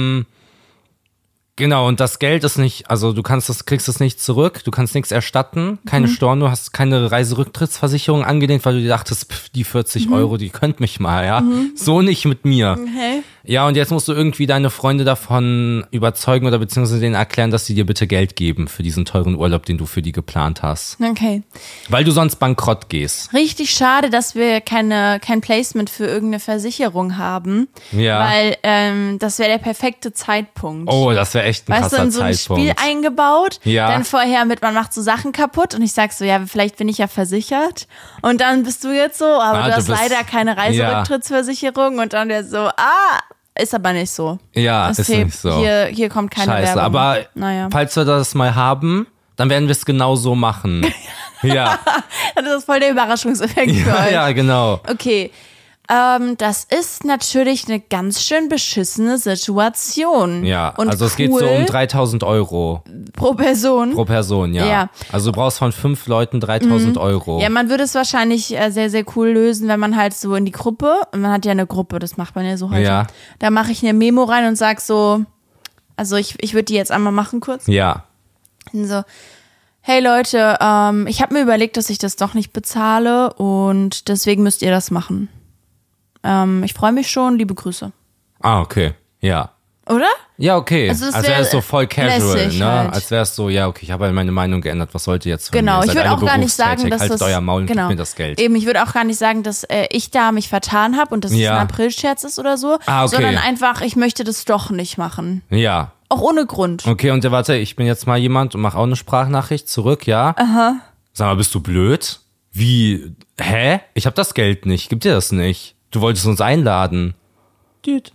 Genau, und das Geld ist nicht, also kriegst es nicht zurück, du kannst nichts erstatten, keine Storno, du hast keine Reiserücktrittsversicherung angelehnt, weil du dir dachtest, die 40 Euro, die könnt mich mal, ja. So nicht mit mir. Okay. Ja, und jetzt musst du irgendwie deine Freunde davon überzeugen oder beziehungsweise denen erklären, dass sie dir bitte Geld geben für diesen teuren Urlaub, den du für die geplant hast. Okay. Weil du sonst bankrott gehst. Richtig schade, dass wir kein Placement für irgendeine Versicherung haben. Ja. Weil das wäre der perfekte Zeitpunkt. Oh, das wäre echt ein Weißt du, krasser in so ein Zeitpunkt. Spiel eingebaut, Ja. dann vorher man macht so Sachen kaputt und ich sag so, ja, vielleicht bin ich ja versichert und dann bist du jetzt so, aber du hast leider keine Reiserücktrittsversicherung und dann der so, ist aber nicht so. Ja, ist nicht so. Hier kommt keine Scheiße, Werbung. aber naja. falls wir das mal haben, dann werden wir es genau so machen. Ja. Das ist voll der Überraschungseffekt für euch. Ja, genau. Okay, das ist natürlich eine ganz schön beschissene Situation. Ja, und also es geht so um 3.000 Euro pro Person. pro Person, ja. Ja. Also du brauchst von 5 Leuten 3.000 Euro. Ja, man würde es wahrscheinlich sehr, sehr cool lösen, wenn man halt so in die Gruppe, und man hat ja eine Gruppe, das macht man ja so heute. Ja. Da mache ich eine Memo rein und sag so, also ich würde die jetzt einmal machen kurz. Ja. Und so, hey Leute, ich habe mir überlegt, dass ich das doch nicht bezahle und deswegen müsst ihr das machen. Ich freue mich schon, liebe Grüße. Ah, okay. Ja. Oder? Ja, okay. Also wäre es so voll casual, ne? Halt. Als wäre es so, ja, okay, ich habe halt meine Meinung geändert, was sollte jetzt von mir? Ich würde auch gar nicht sagen, dass haltet euer Maul und gebt mir das Geld. Eben, ich würde auch gar nicht sagen, dass ich da mich vertan habe und dass es ein Aprilscherz ist oder so, sondern einfach, ich möchte das doch nicht machen. Ja. Auch ohne Grund. Okay, und warte, ich bin jetzt mal jemand und mache auch eine Sprachnachricht zurück, ja? Aha. Sag mal, bist du blöd? Wie? Hä? Ich habe das Geld nicht, gib dir das nicht. Du wolltest uns einladen. Dude.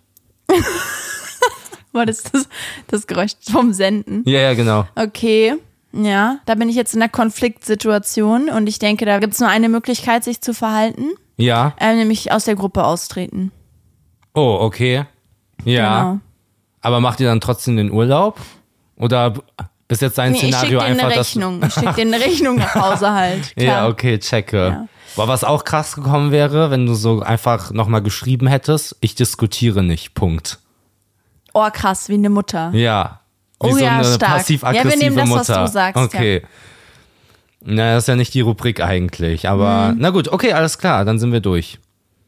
War das Geräusch vom Senden? Ja, genau. Okay, ja, da bin ich jetzt in einer Konfliktsituation und ich denke, da gibt es nur eine Möglichkeit, sich zu verhalten. Ja. Nämlich aus der Gruppe austreten. Oh, okay. Ja. Genau. Aber macht ihr dann trotzdem den Urlaub? Oder ist jetzt dein Szenario einfach das? Ich schicke dir eine Rechnung nach Hause halt. Klar. Ja, okay, checke. Ja. Boah, was auch krass gekommen wäre, wenn du so einfach nochmal geschrieben hättest, ich diskutiere nicht, Punkt. Oh, krass, wie eine Mutter. Ja. Wie so eine passiv-aggressive wir nehmen das, Mutter. Was du sagst. Okay. Ja. Na, das ist ja nicht die Rubrik eigentlich, aber na gut, okay, alles klar, dann sind wir durch.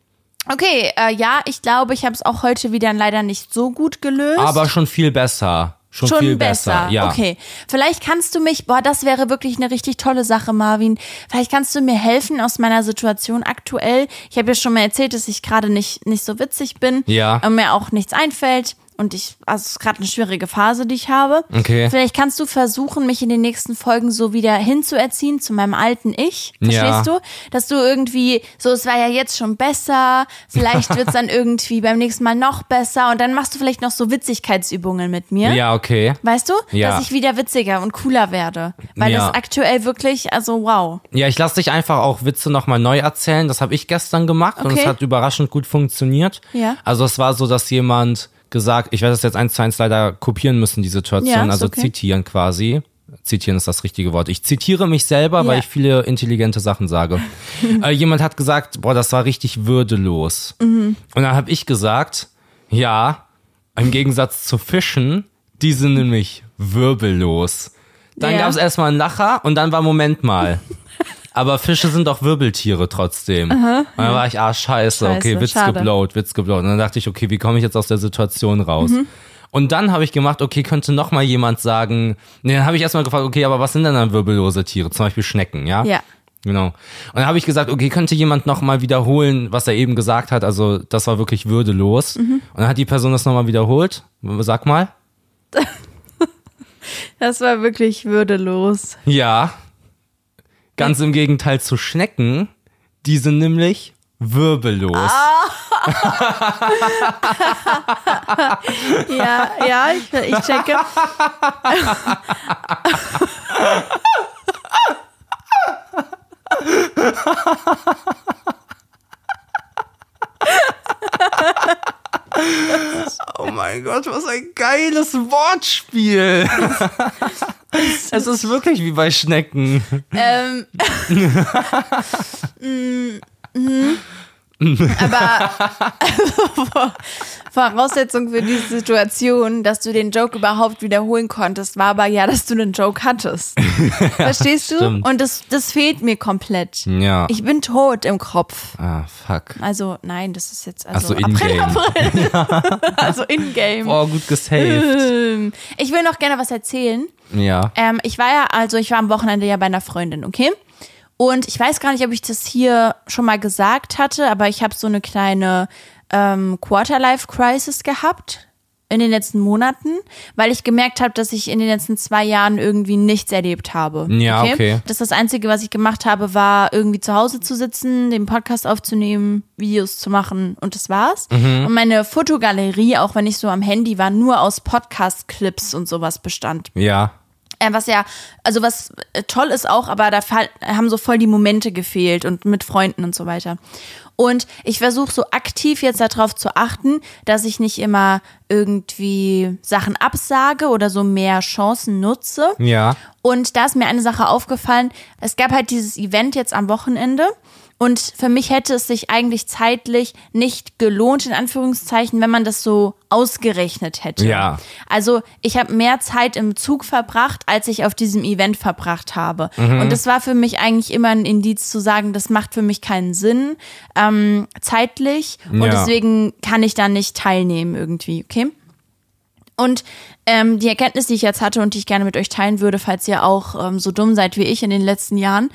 Okay, ja, ich glaube, ich habe es auch heute wieder leider nicht so gut gelöst. Aber schon viel besser. Schon viel besser, ja. Okay, vielleicht kannst du mich, das wäre wirklich eine richtig tolle Sache, Marvin. Vielleicht kannst du mir helfen aus meiner Situation aktuell. Ich habe ja schon mal erzählt, dass ich gerade nicht so witzig bin. Ja. Und mir auch nichts einfällt. Und es ist gerade eine schwierige Phase, die ich habe. Okay. Vielleicht kannst du versuchen, mich in den nächsten Folgen so wieder hinzuerziehen zu meinem alten Ich. Verstehst du? Dass du irgendwie, so, es war ja jetzt schon besser, vielleicht wird es dann irgendwie beim nächsten Mal noch besser und dann machst du vielleicht noch so Witzigkeitsübungen mit mir. Ja, okay. Weißt du? Ja. Dass ich wieder witziger und cooler werde. Weil das aktuell wirklich, also wow. Ja, ich lasse dich einfach auch Witze nochmal neu erzählen. Das habe ich gestern gemacht und es hat überraschend gut funktioniert. Ja. Also es war so, dass jemand gesagt, ich werde das jetzt 1:1 leider kopieren müssen, die Situation, also zitieren quasi. Zitieren ist das richtige Wort. Ich zitiere mich selber, weil ich viele intelligente Sachen sage. Jemand hat gesagt, boah, das war richtig würdelos. Und dann habe ich gesagt, ja, im Gegensatz zu Fischen, die sind nämlich wirbellos. Dann gab es erstmal einen Lacher und dann war Moment mal. Aber Fische sind doch Wirbeltiere trotzdem. Und dann war ich, scheiße, okay, Witz geblowt. Und dann dachte ich, okay, wie komme ich jetzt aus der Situation raus? Und dann habe ich gemacht, okay, könnte noch mal jemand sagen, dann habe ich erstmal gefragt, okay, aber was sind denn dann wirbellose Tiere? Zum Beispiel Schnecken, ja? Ja. Genau. Und dann habe ich gesagt, okay, könnte jemand noch mal wiederholen, was er eben gesagt hat? Also das war wirklich würdelos. Und dann hat die Person das noch mal wiederholt. Sag mal. Das war wirklich würdelos. Ja. Ganz im Gegenteil zu Schnecken, die sind nämlich wirbellos. Ja, ich checke. Oh mein Gott, was ein geiles Wortspiel. Es ist wirklich wie bei Schnecken. Aber Voraussetzung für diese Situation, dass du den Joke überhaupt wiederholen konntest, war aber ja, dass du einen Joke hattest. Verstehst du? Stimmt. Und das fehlt mir komplett. Ja. Ich bin tot im Kopf. Fuck. Also, nein, das ist jetzt in-game. April. Also in-game. Oh, gut gesaved. Ich will noch gerne was erzählen. Ja. Ich war am Wochenende ja bei einer Freundin, okay? Und ich weiß gar nicht, ob ich das hier schon mal gesagt hatte, aber ich habe so eine kleine Quarter-Life-Crisis gehabt in den letzten Monaten, weil ich gemerkt habe, dass ich in den letzten 2 Jahren irgendwie nichts erlebt habe. Ja, okay. Das Einzige, was ich gemacht habe, war irgendwie zu Hause zu sitzen, den Podcast aufzunehmen, Videos zu machen und das war's. Und meine Fotogalerie, auch wenn ich so am Handy war, nur aus Podcast-Clips und sowas bestand. Ja. Was toll ist auch, aber da haben so voll die Momente gefehlt und mit Freunden und so weiter. Und ich versuche so aktiv jetzt darauf zu achten, dass ich nicht immer irgendwie Sachen absage oder so mehr Chancen nutze. Ja. Und da ist mir eine Sache aufgefallen, es gab halt dieses Event jetzt am Wochenende. Und für mich hätte es sich eigentlich zeitlich nicht gelohnt, in Anführungszeichen, wenn man das so ausgerechnet hätte. Ja. Also ich habe mehr Zeit im Zug verbracht, als ich auf diesem Event verbracht habe. Und das war für mich eigentlich immer ein Indiz zu sagen, das macht für mich keinen Sinn, zeitlich. Und deswegen kann ich da nicht teilnehmen irgendwie, okay? Und die Erkenntnis, die ich jetzt hatte und die ich gerne mit euch teilen würde, falls ihr auch so dumm seid wie ich in den letzten Jahren.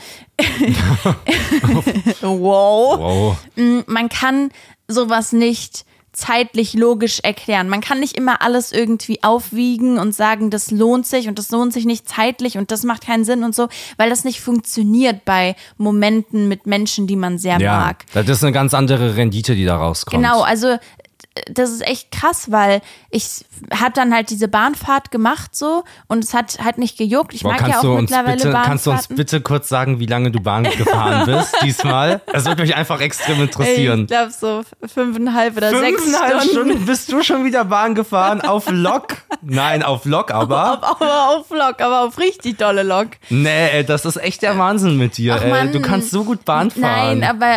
Wow. Man kann sowas nicht zeitlich logisch erklären. Man kann nicht immer alles irgendwie aufwiegen und sagen, das lohnt sich und das lohnt sich nicht zeitlich und das macht keinen Sinn und so, weil das nicht funktioniert bei Momenten mit Menschen, die man sehr mag. Das ist eine ganz andere Rendite, die da rauskommt. Genau, also das ist echt krass, weil ich habe dann halt diese Bahnfahrt gemacht so und es hat halt nicht gejuckt. Ich mag ja auch mittlerweile Bahnfahrten. Kannst du uns bitte kurz sagen, wie lange du Bahn gefahren bist diesmal? Das würde mich einfach extrem interessieren. Ich glaube so 5,5 oder 6 Stunden. Bist du schon wieder Bahn gefahren? Auf Lok? Nein, auf Lok aber. Auf Lok, aber auf richtig dolle Lok. Nee, das ist echt der Wahnsinn mit dir. Du kannst so gut Bahn fahren. Nein, aber...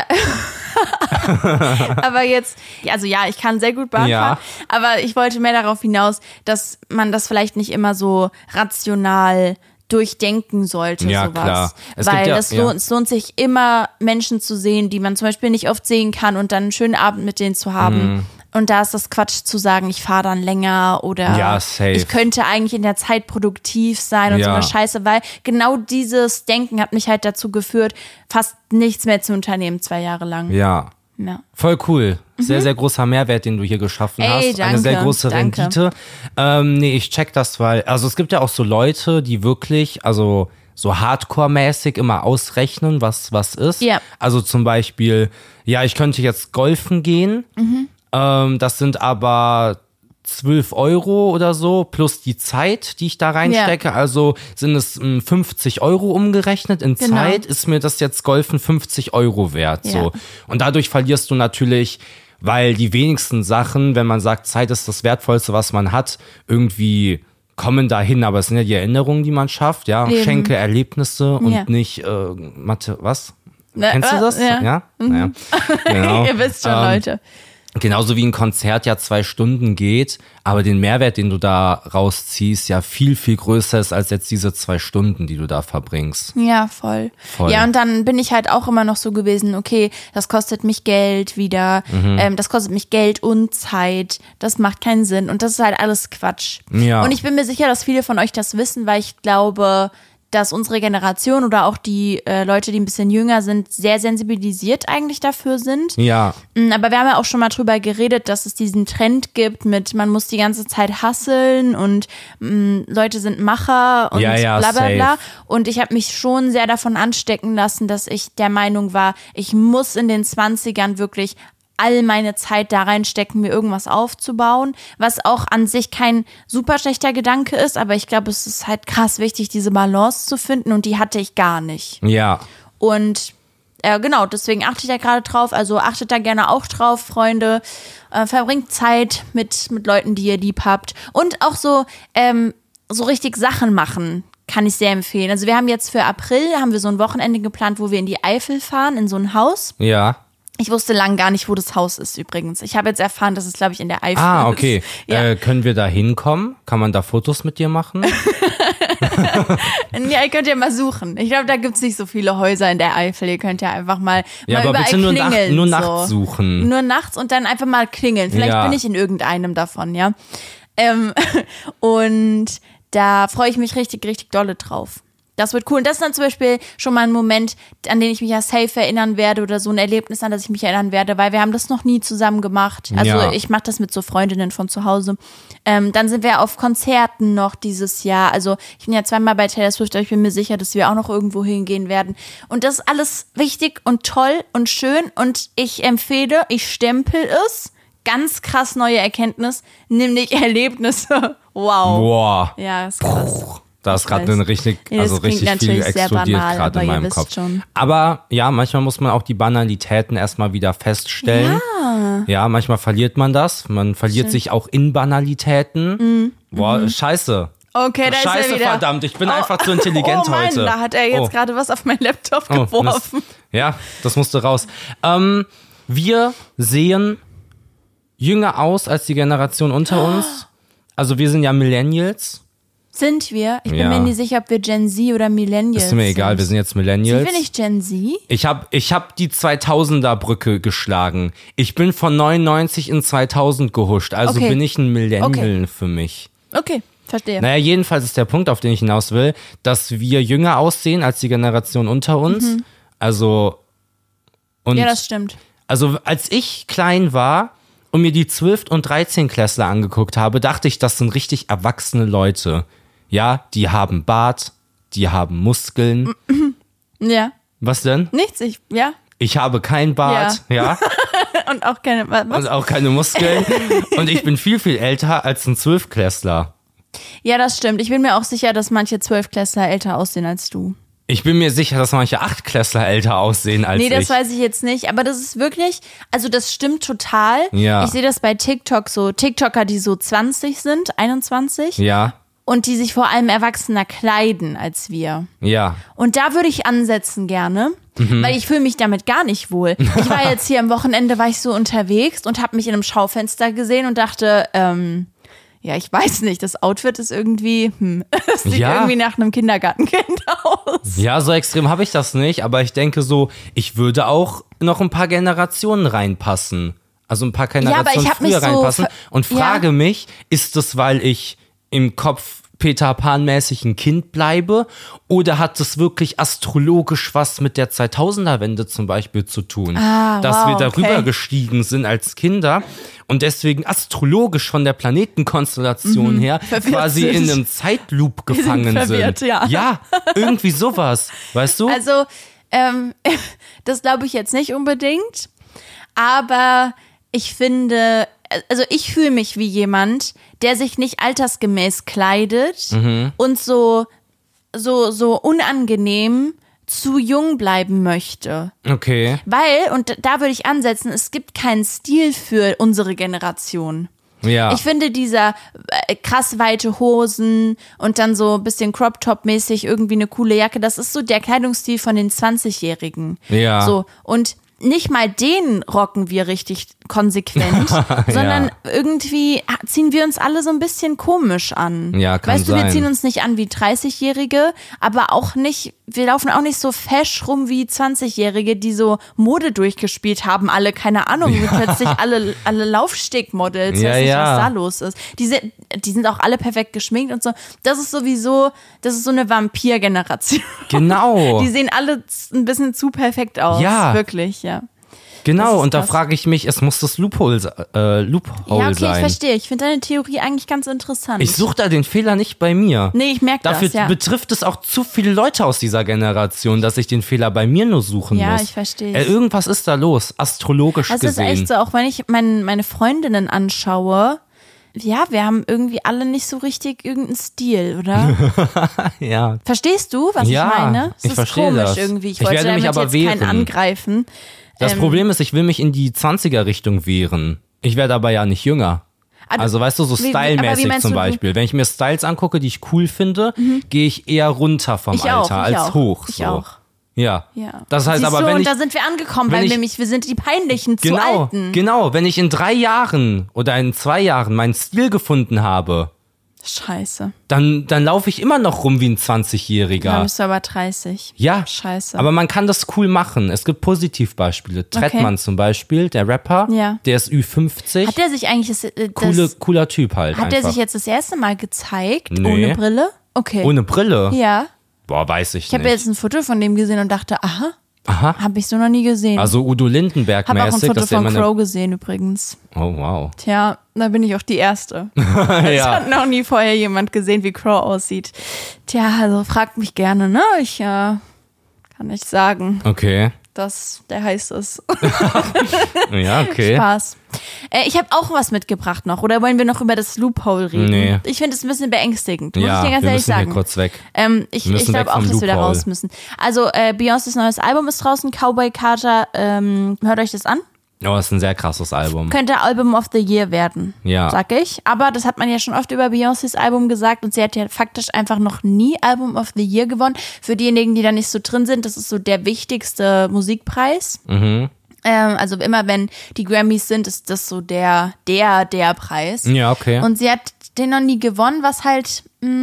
aber jetzt, also ja, ich kann sehr gut Bahn fahren, aber ich wollte mehr darauf hinaus, dass man das vielleicht nicht immer so rational durchdenken sollte, sowas. Klar. Weil es lohnt sich immer, Menschen zu sehen, die man zum Beispiel nicht oft sehen kann und dann einen schönen Abend mit denen zu haben. Und da ist das Quatsch zu sagen, ich fahre dann länger oder ich könnte eigentlich in der Zeit produktiv sein und so eine Scheiße, weil genau dieses Denken hat mich halt dazu geführt, fast nichts mehr zu unternehmen 2 Jahre lang. Ja. Voll cool. Sehr, sehr großer Mehrwert, den du hier geschaffen hast. Danke, eine sehr große Rendite. Ich check das, weil, also es gibt ja auch so Leute, die wirklich, also so Hardcore-mäßig immer ausrechnen, was ist. Ja. Also zum Beispiel, ich könnte jetzt golfen gehen. Das sind aber 12 € oder so, plus die Zeit, die ich da reinstecke. Also sind es 50 € umgerechnet. In Zeit ist mir das jetzt Golfen 50 € wert. So. Und dadurch verlierst du natürlich, weil die wenigsten Sachen, wenn man sagt, Zeit ist das Wertvollste, was man hat, irgendwie kommen dahin. Aber es sind ja die Erinnerungen, die man schafft. Ja, Schenke Erlebnisse und nicht Mathe, was? Kennst du das? Ja? Naja. Genau. Ihr wisst schon, Leute. Genauso wie ein Konzert 2 Stunden geht, aber den Mehrwert, den du da rausziehst, viel, viel größer ist als jetzt diese 2 Stunden, die du da verbringst. Ja, voll. Ja, und dann bin ich halt auch immer noch so gewesen, okay, das kostet mich Geld wieder, das kostet mich Geld und Zeit, das macht keinen Sinn und das ist halt alles Quatsch. Ja. Und ich bin mir sicher, dass viele von euch das wissen, weil ich glaube, dass unsere Generation oder auch die Leute, die ein bisschen jünger sind, sehr sensibilisiert eigentlich dafür sind. Ja. Aber wir haben ja auch schon mal drüber geredet, dass es diesen Trend gibt mit, man muss die ganze Zeit hustlen und Leute sind Macher und bla bla bla. Und ich habe mich schon sehr davon anstecken lassen, dass ich der Meinung war, ich muss in den 20ern wirklich all meine Zeit da reinstecken, mir irgendwas aufzubauen, was auch an sich kein super schlechter Gedanke ist, aber ich glaube, es ist halt krass wichtig, diese Balance zu finden und die hatte ich gar nicht. Ja. Und genau, deswegen achte ich da gerade drauf, also achtet da gerne auch drauf, Freunde, verbringt Zeit mit Leuten, die ihr lieb habt und auch so richtig Sachen machen. Kann ich sehr empfehlen. Also wir haben jetzt für April, haben wir so ein Wochenende geplant, wo wir in die Eifel fahren, in so ein Haus. Ja. Ich wusste lange gar nicht, wo das Haus ist übrigens. Ich habe jetzt erfahren, dass es, glaube ich, in der Eifel ist. Ah, okay. Können wir da hinkommen? Kann man da Fotos mit dir machen? Ja, ihr könnt ja mal suchen. Ich glaube, da gibt es nicht so viele Häuser in der Eifel. Ihr könnt ja einfach mal aber überall bitte klingeln. Nur nachts suchen. Nur nachts und dann einfach mal klingeln. Vielleicht bin ich in irgendeinem davon, ja. Und da freue ich mich richtig, richtig dolle drauf. Das wird cool. Und das ist dann zum Beispiel schon mal ein Moment, an den ich mich ja safe erinnern werde oder so ein Erlebnis, an das ich mich erinnern werde, weil wir haben das noch nie zusammen gemacht. Also ich mache das mit so Freundinnen von zu Hause. Dann sind wir auf Konzerten noch dieses Jahr. Also ich bin ja 2-mal bei Taylor Swift, aber ich bin mir sicher, dass wir auch noch irgendwo hingehen werden. Und das ist alles wichtig und toll und schön. Und ich empfehle, ich stempel es. Ganz krass neue Erkenntnis, nämlich Erlebnisse. Wow. Boah. Ja, ist krass. Da ist gerade richtig viel explodiert gerade in meinem Kopf. Schon. Aber ja, manchmal muss man auch die Banalitäten erstmal wieder feststellen. Ja, manchmal verliert man das. Man verliert sich auch in Banalitäten. Boah, scheiße. Okay, da scheiße, ist er wieder. Verdammt, ich bin einfach zu intelligent Mann, heute. Da hat er jetzt gerade was auf meinen Laptop geworfen. Ja, das musste raus. Wir sehen jünger aus als die Generation unter uns. Also wir sind ja Millennials. Sind wir? Ich bin mir nicht sicher, ob wir Gen Z oder Millennials sind. Ist mir egal, wir sind jetzt Millennials. Sind wir nicht Gen Z? Ich hab die 2000er-Brücke geschlagen. Ich bin von 99 in 2000 gehuscht, also bin ich ein Millennial für mich. Okay, verstehe. Naja, jedenfalls ist der Punkt, auf den ich hinaus will, dass wir jünger aussehen als die Generation unter uns. Also, und Ja, das stimmt. also als ich klein war und mir die 12- und 13-Klässler angeguckt habe, dachte ich, das sind richtig erwachsene Leute. Ja, die haben Bart, die haben Muskeln. Ja. Was denn? Nichts, ja. Ich habe kein Bart, ja. Und auch keine, was? Und auch keine Muskeln. Und ich bin viel, viel älter als ein 12-Klässler. Ja, das stimmt. Ich bin mir auch sicher, dass manche 12-Klässler älter aussehen als du. Ich bin mir sicher, dass manche 8-Klässler älter aussehen als ich. Nee, das weiß ich jetzt nicht. Aber das ist wirklich, also das stimmt total. Ja. Ich sehe das bei TikTok so. TikToker, die so 20 sind, 21. Ja, Und die sich vor allem erwachsener kleiden als wir. ja. Und da würde ich ansetzen gerne, weil ich fühle mich damit gar nicht wohl. Ich war jetzt hier am Wochenende, war ich so unterwegs und habe mich in einem Schaufenster gesehen und dachte, ja, ich weiß nicht, das Outfit ist irgendwie, das sieht irgendwie nach einem Kindergartenkind aus. Ja, so extrem habe ich das nicht, aber ich denke so, ich würde auch noch ein paar Generationen reinpassen. Also ein paar Generationen ich hab mich früher so reinpassen. Und frage mich, ist das, weil ich im Kopf Peter Pan-mäßig ein Kind bleibe oder hat das wirklich astrologisch was mit der 2000er-Wende zum Beispiel zu tun? Dass wir darüber gestiegen sind als Kinder und deswegen astrologisch von der Planetenkonstellation her quasi sind. in einem Zeitloop gefangen verwirrt, sind. ja. Ja, irgendwie sowas, weißt du? Also, das glaube ich jetzt nicht unbedingt, aber ich finde, also ich fühle mich wie jemand, der sich nicht altersgemäß kleidet und so unangenehm zu jung bleiben möchte. Okay. Weil, und da würde ich ansetzen, es gibt keinen Stil für unsere Generation. Ja. Ich finde dieser krass weite Hosen und dann so ein bisschen Crop-Top-mäßig irgendwie eine coole Jacke, das ist so der Kleidungsstil von den 20-Jährigen. Ja. So, und nicht mal den rocken wir richtig konsequent, sondern irgendwie ziehen wir uns alle so ein bisschen komisch an. Ja, kann Weißt du, wir sein. ziehen uns nicht an wie 30-Jährige, aber auch nicht, wir laufen auch nicht so fesch rum wie 20-Jährige, die so Mode durchgespielt haben, alle, keine Ahnung, wie plötzlich alle Laufstegmodels, Ja, weiß nicht, ja. was da los ist. Die sind auch alle perfekt geschminkt und so. Das ist sowieso, das ist so eine Vampir-Generation. Genau. Die sehen alle ein bisschen zu perfekt aus. Ja. Wirklich, ja. Genau, und da krass. frage ich mich, es muss das Loophole Ja, okay, sein. ich verstehe. Ich finde deine Theorie eigentlich ganz interessant. Ich suche da den Fehler nicht bei mir. Nee, ich merke Dafür das, ja. betrifft es auch zu viele Leute aus dieser Generation, dass ich den Fehler bei mir nur suchen Ja, muss. ich verstehe. Irgendwas ist da los, astrologisch Es ist gesehen. echt so, auch wenn ich meine Freundinnen anschaue, ja, wir haben irgendwie alle nicht so richtig irgendeinen Stil, oder? Ja. Verstehst du, was Ja, ich meine? Es ich ist verstehe komisch das. irgendwie. Ich Ich wollte werde mich damit aber jetzt keinen wehren. angreifen. Das Problem ist, ich will mich in die 20er-Richtung wehren. Ich werde aber ja nicht jünger. Also weißt du, so wie stylmäßig meinst zum du- Beispiel. Wenn ich mir Styles angucke, die ich cool finde, gehe ich eher runter vom Ich Alter auch, als auch. hoch. Ich so. auch. Ja. Ja. Das heißt Siehst aber, du, wenn und ich... da sind wir angekommen, wenn weil ich- nämlich wir sind die peinlichen zu Genau, Alten. genau. Wenn ich in 3 Jahren oder in 2 Jahren meinen Stil gefunden habe, Scheiße. dann laufe ich immer noch rum wie ein Dann 20-Jähriger. bist du aber 30. Ja, Scheiße. aber man kann das cool machen. Es gibt Positivbeispiele. Trettmann zum Beispiel, der Rapper, Ja. der ist Ü50. Hat der sich eigentlich Cooler Typ halt hat einfach. der sich jetzt das erste Mal gezeigt? Nee. Ohne Brille? Okay. Ohne Brille? Ja. Boah, weiß ich Ich habe nicht. jetzt ein Foto von dem gesehen und dachte, aha, Aha. habe ich so noch nie gesehen. Also Udo Habe auch ein Lindenberg-mäßig, Foto dass der von immer Crow gesehen übrigens. Oh, wow. Tja, da bin ich auch die Erste. Es Ja. hat noch nie vorher jemand gesehen, wie Crow aussieht. Tja, also fragt mich gerne, ne? Ich kann nicht sagen, Okay. dass der heiß ist. Ja, okay. Spaß. Ich habe auch was mitgebracht noch. Oder wollen wir noch über das Loophole reden? Nee. Ich finde es ein bisschen beängstigend. Muss Ja, ich dir ganz wir ehrlich müssen hier sagen. kurz weg. Ich Wir müssen glaube weg auch, vom dass wir da Loophole. raus müssen. Also Beyoncés neues Album ist draußen, Cowboy Carter. Hört euch das an. Oh, das ist ein sehr krasses Album. Könnte Album of the Year werden, Ja. sag ich. Aber das hat man ja schon oft über Beyoncés Album gesagt und sie hat ja faktisch einfach noch nie Album of the Year gewonnen. Für diejenigen, die da nicht so drin sind, das ist so der wichtigste Musikpreis. Also immer wenn die Grammys sind, ist das so der Preis. Ja, okay. Und sie hat den noch nie gewonnen, was halt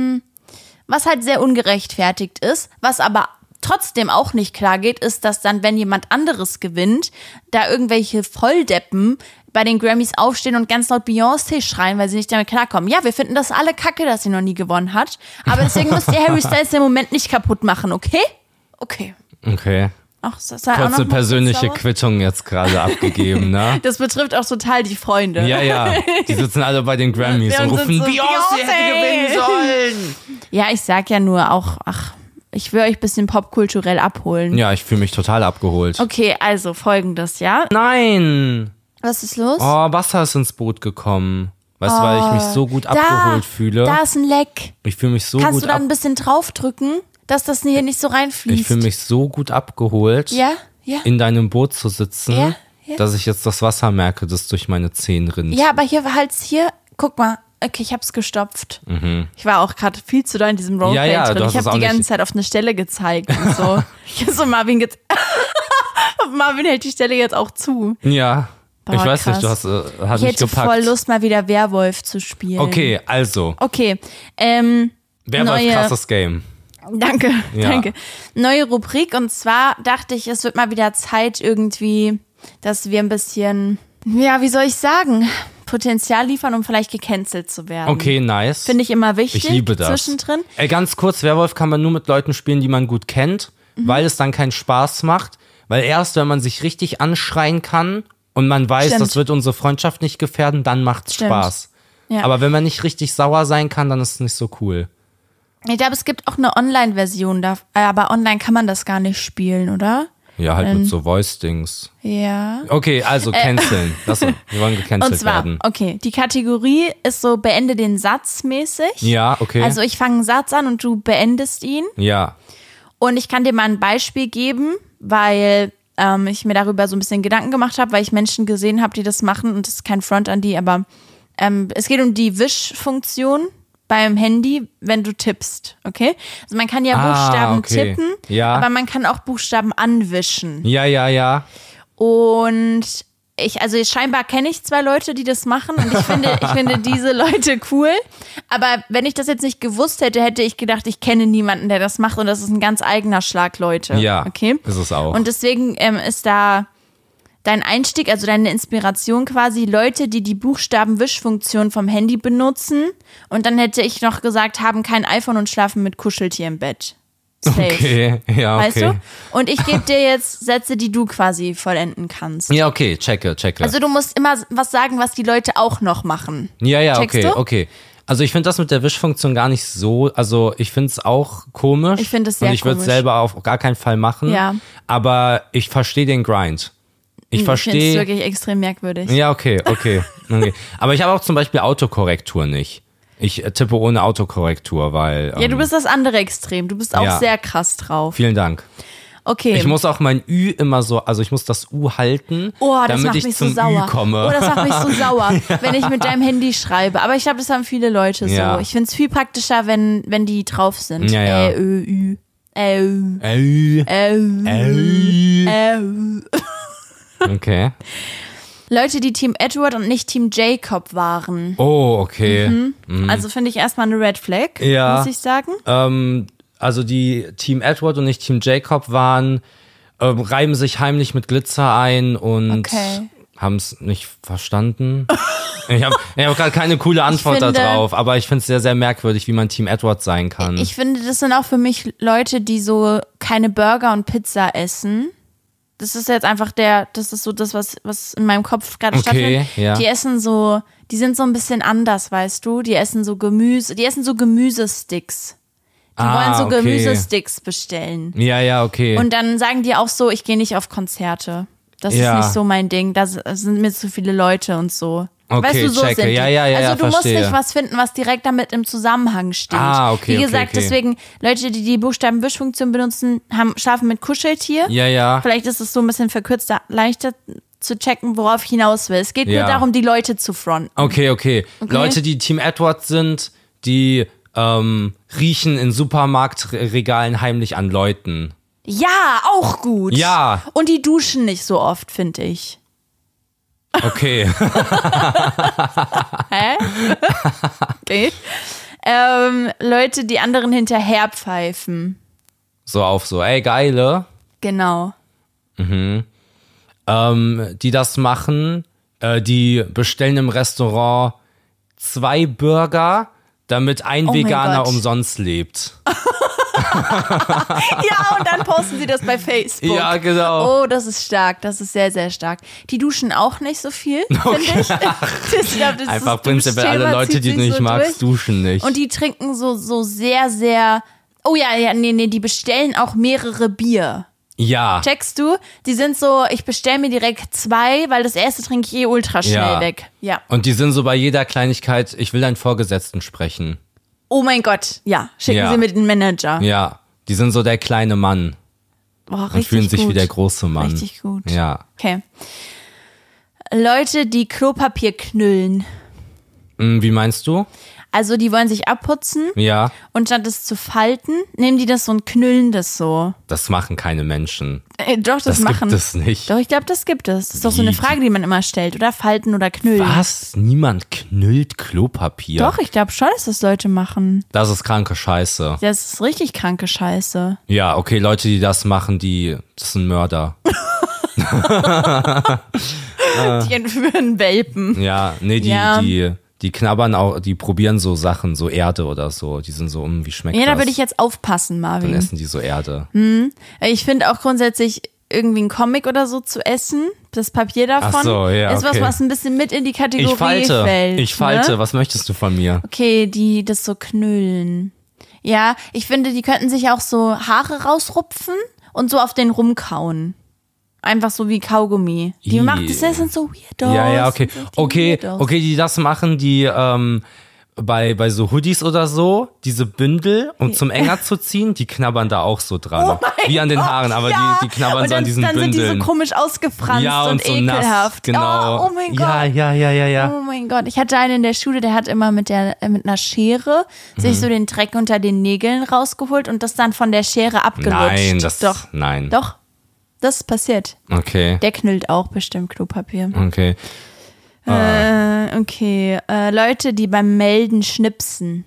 sehr ungerechtfertigt ist. Was aber trotzdem auch nicht klar geht, ist, dass dann, wenn jemand anderes gewinnt, da irgendwelche Volldeppen bei den Grammys aufstehen und ganz laut Beyoncé schreien, weil sie nicht damit klarkommen. Ja, wir finden das alle kacke, dass sie noch nie gewonnen hat. Aber deswegen müsst ihr Harry Styles den Moment nicht kaputt machen, okay? Okay. Ach, kurze persönliche Quittung jetzt gerade abgegeben, ne? Das betrifft auch total die Freunde. Ja. Die sitzen alle bei den Grammys und rufen, so, Beyoncé hätte gewinnen sollen. Ja, ich sag ja nur auch, ich will euch ein bisschen popkulturell abholen. Ja, ich fühle mich total abgeholt. Okay, also Folgendes, ja? Nein! Was ist los? Oh, Wasser ist ins Boot gekommen. Weißt du, weil ich mich so gut abgeholt fühle. Da ist ein Leck. Ich fühle mich so Kannst gut du da ein bisschen draufdrücken, dass das hier nicht so reinfließt? Ich fühle mich so gut abgeholt, in deinem Boot zu sitzen, dass ich jetzt das Wasser merke, das durch meine Zehen rinnt. Ja, aber hier, guck mal. Okay, ich hab's gestopft. Ich war auch gerade viel zu doll in diesem Roleplay drin. Ich habe die ganze Zeit auf eine Stelle gezeigt und so. Ich habe so Marvin hält die Stelle jetzt auch zu. Ja. Boah, ich weiß krass. nicht, du hast ich hätte gepackt. Voll Lust, mal wieder Werwolf zu spielen. Okay, also. Okay. Werwolf, krasses Game. Danke. Neue Rubrik, und zwar dachte ich, es wird mal wieder Zeit irgendwie, dass wir ein bisschen, wie soll ich sagen, Potenzial liefern, um vielleicht gecancelt zu werden. Okay, nice. Finde ich immer wichtig. Ich liebe das. Zwischendrin. Ganz kurz, Werwolf kann man nur mit Leuten spielen, die man gut kennt, weil es dann keinen Spaß macht. Weil erst, wenn man sich richtig anschreien kann und man weiß, das wird unsere Freundschaft nicht gefährden, dann macht's Spaß. Ja. Aber wenn man nicht richtig sauer sein kann, dann ist es nicht so cool. Ich glaube, es gibt auch eine Online-Version, aber online kann man das gar nicht spielen, oder? Ja, halt mit so Voice-Dings. Ja. Okay, also canceln. Wir wollen gecancelt und zwar, werden. Okay, die Kategorie ist so beende den Satz mäßig. Ja, okay. Also ich fange einen Satz an und du beendest ihn. Ja. Und ich kann dir mal ein Beispiel geben, weil ich mir darüber so ein bisschen Gedanken gemacht habe, weil ich Menschen gesehen habe, die das machen, und das ist kein Front an die, aber es geht um die Wischfunktion beim Handy, wenn du tippst, okay? Also man kann ja Buchstaben tippen, aber man kann auch Buchstaben anwischen. Ja. Und scheinbar kenne ich 2 Leute, die das machen, und ich finde diese Leute cool. Aber wenn ich das jetzt nicht gewusst hätte, hätte ich gedacht, ich kenne niemanden, der das macht, und das ist ein ganz eigener Schlag, Leute. Ja, okay? Ist es auch. Und deswegen ist da dein Einstieg, also deine Inspiration quasi, Leute, die die Buchstabenwischfunktion vom Handy benutzen, und dann hätte ich noch gesagt, haben kein iPhone und schlafen mit Kuscheltier im Bett. Safe. Okay, ja, okay. Weißt du? Und ich gebe dir jetzt Sätze, die du quasi vollenden kannst. Ja, okay, checke. Also du musst immer was sagen, was die Leute auch noch machen. Ja, Checkst du? okay. Also ich finde das mit der Wischfunktion gar nicht so, also ich finde es auch komisch. Ich finde es sehr komisch. Und ich würde es selber auf gar keinen Fall machen. Ja. Aber ich verstehe den Grind. Ich finde es wirklich extrem merkwürdig. Ja, okay. Aber ich habe auch zum Beispiel Autokorrektur nicht. Ich tippe ohne Autokorrektur, weil... ja, du bist das andere Extrem. Du bist auch sehr krass drauf. Vielen Dank. Okay. Ich muss auch mein Ü immer so, also ich muss das U halten, damit ich zum Ü komme. Oh, das macht mich so sauer, wenn ich mit deinem Handy schreibe. Aber ich glaube, das haben viele Leute so. Ja. Ich finde es viel praktischer, wenn die drauf sind. Ja. Ü. Okay. Leute, die Team Edward und nicht Team Jacob waren. Oh, okay. Also finde ich erstmal eine Red Flag, muss ich sagen. Also die Team Edward und nicht Team Jacob waren, reiben sich heimlich mit Glitzer ein und haben es nicht verstanden. Ich hab gerade keine coole Antwort darauf, aber ich finde es sehr, sehr merkwürdig, wie man Team Edward sein kann. Ich finde, das sind auch für mich Leute, die so keine Burger und Pizza essen. Das ist jetzt einfach das ist so das, was in meinem Kopf gerade stattfindet. Ja. Die essen so, die sind so ein bisschen anders, weißt du? Die essen so Gemüsesticks. Die wollen so Gemüsesticks bestellen. Ja, okay. Und dann sagen die auch so, ich gehe nicht auf Konzerte. Das ist nicht so mein Ding. Da sind mir zu viele Leute und so. Okay, weißt du, so checke. sind die. Ja, also du verstehe. musst nicht was finden, was direkt damit im Zusammenhang steht. Okay. Wie gesagt, deswegen, Leute, die die Buchstabenwischfunktion benutzen, schlafen mit Kuscheltier. Ja. Vielleicht ist es so ein bisschen verkürzter, leichter zu checken, worauf ich hinaus will. Es geht nur darum, die Leute zu fronten. Okay. Leute, die Team Edward sind, die riechen in Supermarktregalen heimlich an Leuten. Ja, auch gut. Ja. Und die duschen nicht so oft, finde ich. Okay. Hä? Okay. Leute, die anderen hinterher pfeifen. So auf so, ey, geile. Genau. Die das machen, Die bestellen im Restaurant 2 Burger, damit ein Veganer umsonst lebt. Ja, und dann posten sie das bei Facebook. Ja, genau. Oh, das ist stark. Das ist sehr, sehr stark. Die duschen auch nicht so viel, finde ich. Ich glaub, das einfach prinzipiell alle Leute, die du nicht magst, duschen nicht. Und die trinken so sehr, sehr... Oh ja, nee, die bestellen auch mehrere Bier. Ja. Checkst du? Die sind so, ich bestelle mir direkt 2, weil das erste trinke ich ultra schnell weg. Ja. Und die sind so bei jeder Kleinigkeit, ich will deinen Vorgesetzten sprechen. Oh mein Gott, ja. Schicken Sie mir den Manager. Ja, die sind so der kleine Mann. Boah, richtig und fühlen sich gut. wie der große Mann. Richtig gut. Ja. Okay. Leute, die Klopapier knüllen. Wie meinst du? Also die wollen sich abputzen. Ja. Und statt es zu falten, nehmen die das so und knüllen das so. Das machen keine Menschen. Doch, das machen. Gibt es nicht. Doch, ich glaube, das gibt es. Das ist doch so eine Frage, die man immer stellt. Oder falten oder knüllen. Was? Niemand knüllt Klopapier? Doch, ich glaube schon, dass das Leute machen. Das ist kranke Scheiße. Das ist richtig kranke Scheiße. Ja, okay, Leute, die das machen, das sind Mörder. Die entführen Welpen. Ja, nee, die knabbern auch, die probieren so Sachen, so Erde oder so. Die sind so, wie schmeckt das? Ja, da würde ich jetzt aufpassen, Marvin. Dann essen die so Erde. Ich finde auch grundsätzlich irgendwie einen Comic oder so zu essen, das Papier davon, Ach so, ja, ist was ein bisschen mit in die Kategorie fällt. Ich falte. Ne? Was möchtest du von mir? Okay, die das so knüllen. Ja, ich finde, die könnten sich auch so Haare rausrupfen und so auf den rumkauen. Einfach so wie Kaugummi. Die macht das sind so Weirdos. Ja, okay. Okay, Weirdos. die das machen, die bei so Hoodies oder so, diese Bündel, um zum enger zu ziehen, die knabbern da auch so dran. Wie an den Haaren, aber ja. die knabbern so an diesen dann Bündeln. Dann sind die so komisch ausgefranst ja, und so ekelhaft. nass, genau. Oh mein Gott. Ja. Oh mein Gott. Ich hatte einen in der Schule, der hat immer mit einer Schere sich so den Dreck unter den Nägeln rausgeholt und das dann von der Schere abgelutscht. Nein. Doch. Das ist passiert. Okay. Der knüllt auch bestimmt Klopapier. Okay. Okay. Leute, die beim Melden schnipsen.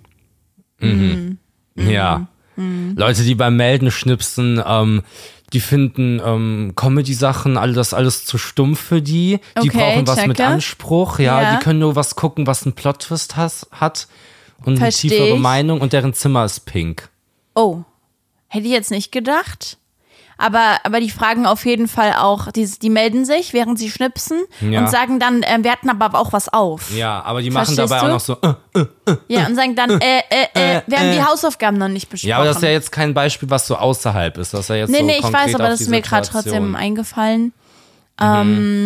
Ja. Leute, die beim Melden schnipsen, die finden Comedy-Sachen, alles zu stumpf für die. Die brauchen was mit Anspruch. Ja, die können nur was gucken, was einen Plot-Twist hat und eine tiefere Meinung und deren Zimmer ist pink. Oh. Hätte ich jetzt nicht gedacht. Aber die fragen auf jeden Fall auch, die melden sich, während sie schnipsen und sagen dann, wir hatten aber auch was auf. Ja, aber die machen dabei auch noch so. Ja, und sagen dann, wir haben die Hausaufgaben noch nicht besprochen. Ja, aber das ist ja jetzt kein Beispiel, was so außerhalb ist. Das ist ja jetzt Nee, ich weiß, aber das ist mir gerade trotzdem eingefallen. Ja,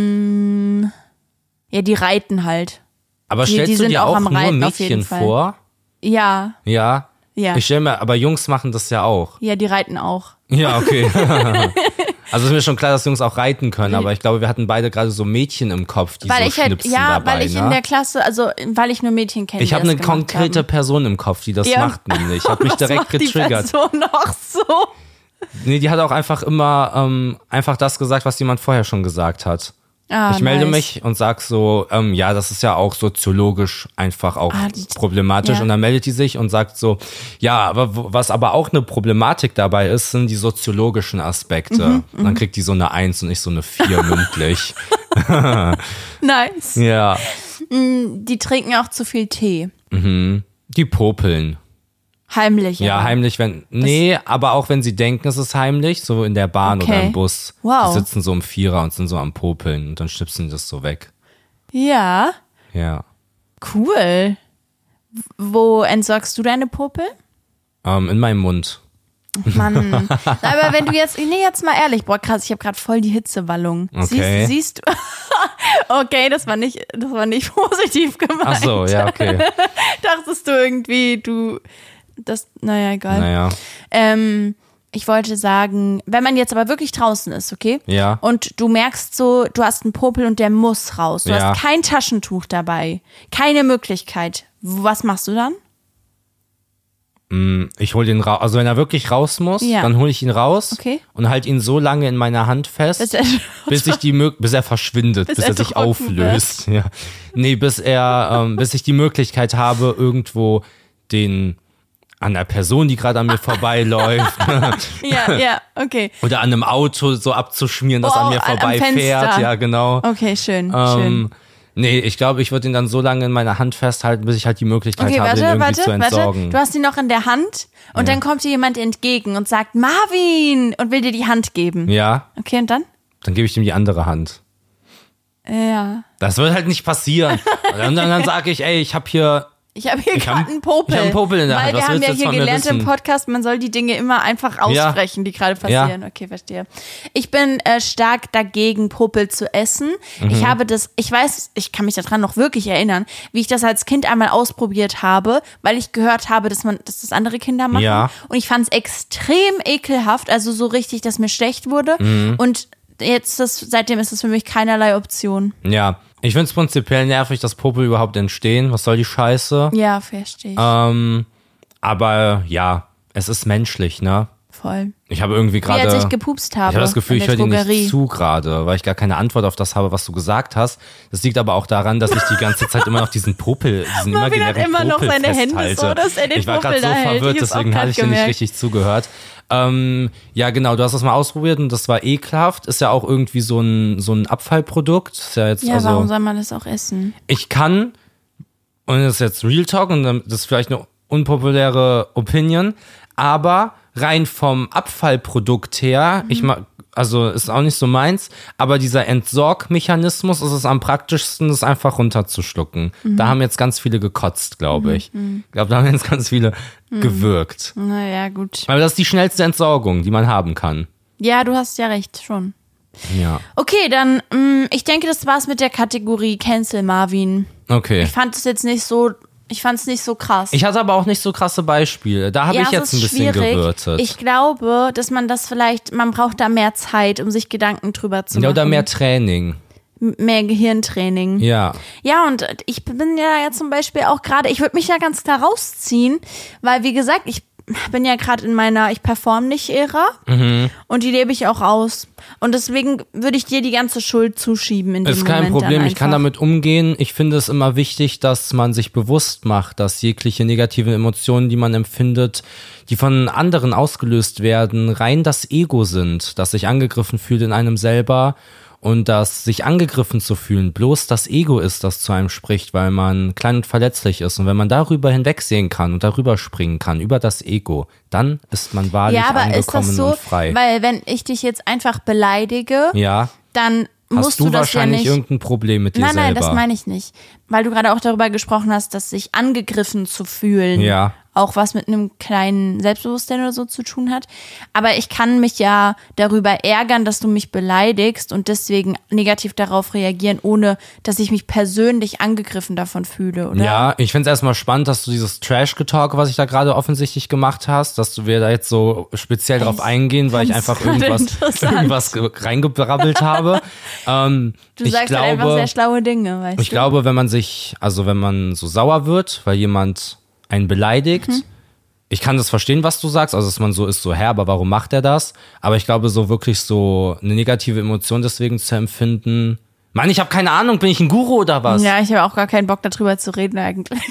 die reiten halt. Aber stellst du dir auch nur Mädchen vor? Ja. Ja? Ja. Ich stelle mir, aber Jungs machen das ja auch. Ja, die reiten auch. Ja, okay. Also ist mir schon klar, dass Jungs auch reiten können, aber ich glaube, wir hatten beide gerade so Mädchen im Kopf, die so schnipsen dabei. Weil ich in der Klasse, weil ich nur Mädchen kenne. Ich habe eine konkrete Person im Kopf, die das macht nämlich. Hat mich direkt getriggert. Die Person auch so? Nee, die hat auch einfach immer einfach das gesagt, was jemand vorher schon gesagt hat. Ich melde mich und sag so, ja, das ist ja auch soziologisch einfach auch problematisch. Ja. Und dann meldet die sich und sagt so, ja, aber was aber auch eine Problematik dabei ist, sind die soziologischen Aspekte. Und dann kriegt die so eine 1 und ich so eine 4 mündlich. Nice. Ja. Die trinken auch zu viel Tee. Die popeln. Heimlich, ja. Heimlich, aber auch wenn sie denken, es ist heimlich, so in der Bahn oder im Bus. Wow. Die sitzen so im Vierer und sind so am Popeln und dann schnipsen die das so weg. Ja. Ja. Cool. Wo entsorgst du deine Popel? In meinem Mund. Mann. Aber wenn du jetzt mal ehrlich, boah krass, ich habe gerade voll die Hitzewallung. Okay. Siehst du? Okay, das war nicht positiv gemeint. Ach so, ja, okay. Dachtest du irgendwie, naja, egal. Naja. Ich wollte sagen, wenn man jetzt aber wirklich draußen ist, okay? Ja. Und du merkst so, du hast einen Popel und der muss raus. Du hast kein Taschentuch dabei. Keine Möglichkeit. Was machst du dann? Ich hole den raus. Also wenn er wirklich raus muss, dann hole ich ihn raus und halte ihn so lange in meiner Hand fest, bis er verschwindet, bis er sich auflöst. Ja. Nee, bis ich die Möglichkeit habe, irgendwo an der Person, die gerade an mir vorbeiläuft. Ja, okay. Oder an einem Auto so abzuschmieren, das an mir vorbeifährt. Ja, genau. Okay, schön. Nee, ich glaube, ich würde ihn dann so lange in meiner Hand festhalten, bis ich halt die Möglichkeit habe, ihn irgendwie zu entsorgen. Du hast ihn noch in der Hand und dann kommt dir jemand entgegen und sagt, Marvin, und will dir die Hand geben. Ja. Okay, und dann? Dann gebe ich ihm die andere Hand. Ja. Das wird halt nicht passieren. Und dann sage ich, ey, ich habe hier gerade einen Popel. Ich habe einen Popel in der Hand. Weil wir haben ja hier gelernt im Podcast, man soll die Dinge immer einfach aussprechen, die gerade passieren. Ja. Okay, verstehe. Ich bin stark dagegen, Popel zu essen. Ich kann mich daran noch wirklich erinnern, wie ich das als Kind einmal ausprobiert habe, weil ich gehört habe, dass das andere Kinder machen. Ja. Und ich fand es extrem ekelhaft, also so richtig, dass mir schlecht wurde. Und seitdem ist das für mich keinerlei Option. Ja. Ich finde es prinzipiell nervig, dass Popel überhaupt entstehen. Was soll die Scheiße? Ja, verstehe ich. Aber ja, es ist menschlich, ne? Voll. Ich habe irgendwie gerade. Als ich gepupst habe. Ich habe das Gefühl, ich höre dir nicht zu gerade, weil ich gar keine Antwort auf das habe, was du gesagt hast. Das liegt aber auch daran, dass ich die ganze Zeit immer noch diesen imaginären Popel immer noch seine Hände so, dass er den ich war Popel gerade so verwirrt, deswegen hatte ich dir nicht richtig zugehört. Ja, genau, du hast das mal ausprobiert und das war ekelhaft. Ist ja auch irgendwie so ein Abfallprodukt. Ist ja, jetzt, warum soll man das auch essen? Ich kann, und das ist jetzt Real Talk und das ist vielleicht eine unpopuläre Opinion, aber rein vom Abfallprodukt her, ist auch nicht so meins, aber dieser Entsorgmechanismus ist es am praktischsten, das einfach runterzuschlucken. Da haben jetzt ganz viele gekotzt, glaube ich. Ich glaube, da haben jetzt ganz viele gewürgt. Naja, gut. Aber das ist die schnellste Entsorgung, die man haben kann. Ja, du hast ja recht, schon. Ja. Okay, dann, ich denke, das war's mit der Kategorie Cancel Marvin. Okay. Ich fand es nicht so krass. Ich hatte aber auch nicht so krasse Beispiele. Da habe ich jetzt ein bisschen gewürzt. Ich glaube, dass man man braucht da mehr Zeit, um sich Gedanken drüber zu machen. Ja, oder mehr Training. Mehr Gehirntraining. Ja. Ja, und ich bin ja zum Beispiel auch gerade, ich würde mich ja ganz klar rausziehen, weil wie gesagt, ich bin ja gerade in meiner Ich-perform-nicht-Ära und die lebe ich auch aus. Und deswegen würde ich dir die ganze Schuld zuschieben in dem Moment. Ist kein Problem, ich kann damit umgehen. Ich finde es immer wichtig, dass man sich bewusst macht, dass jegliche negative Emotionen, die man empfindet, die von anderen ausgelöst werden, rein das Ego sind, das sich angegriffen fühlt in einem selber. Und dass sich angegriffen zu fühlen bloß das Ego ist, das zu einem spricht, weil man klein und verletzlich ist. Und wenn man darüber hinwegsehen kann und darüber springen kann, über das Ego, dann ist man wahrlich angekommen und frei. Weil wenn ich dich jetzt einfach beleidige, dann musst du das ja nicht. Hast du wahrscheinlich irgendein Problem mit dir selber? Nein, das meine ich nicht. Weil du gerade auch darüber gesprochen hast, dass sich angegriffen zu fühlen auch was mit einem kleinen Selbstbewusstsein oder so zu tun hat. Aber ich kann mich ja darüber ärgern, dass du mich beleidigst und deswegen negativ darauf reagieren, ohne dass ich mich persönlich angegriffen davon fühle, oder? Ja, ich finde es erstmal spannend, dass du dieses Trash-Getalk, was ich da gerade offensichtlich gemacht hast, dass wir da jetzt so speziell drauf eingehen, weil ich einfach irgendwas reingebrabbelt habe. Du sagst halt einfach sehr schlaue Dinge, weißt du? Ich glaube, wenn man so sauer wird, weil jemand einen beleidigt, ich kann das verstehen, was du sagst, also dass man so ist, aber warum macht er das? Aber ich glaube, so wirklich so eine negative Emotion deswegen zu empfinden, Mann, ich habe keine Ahnung, bin ich ein Guru oder was? Ja, ich habe auch gar keinen Bock darüber zu reden eigentlich.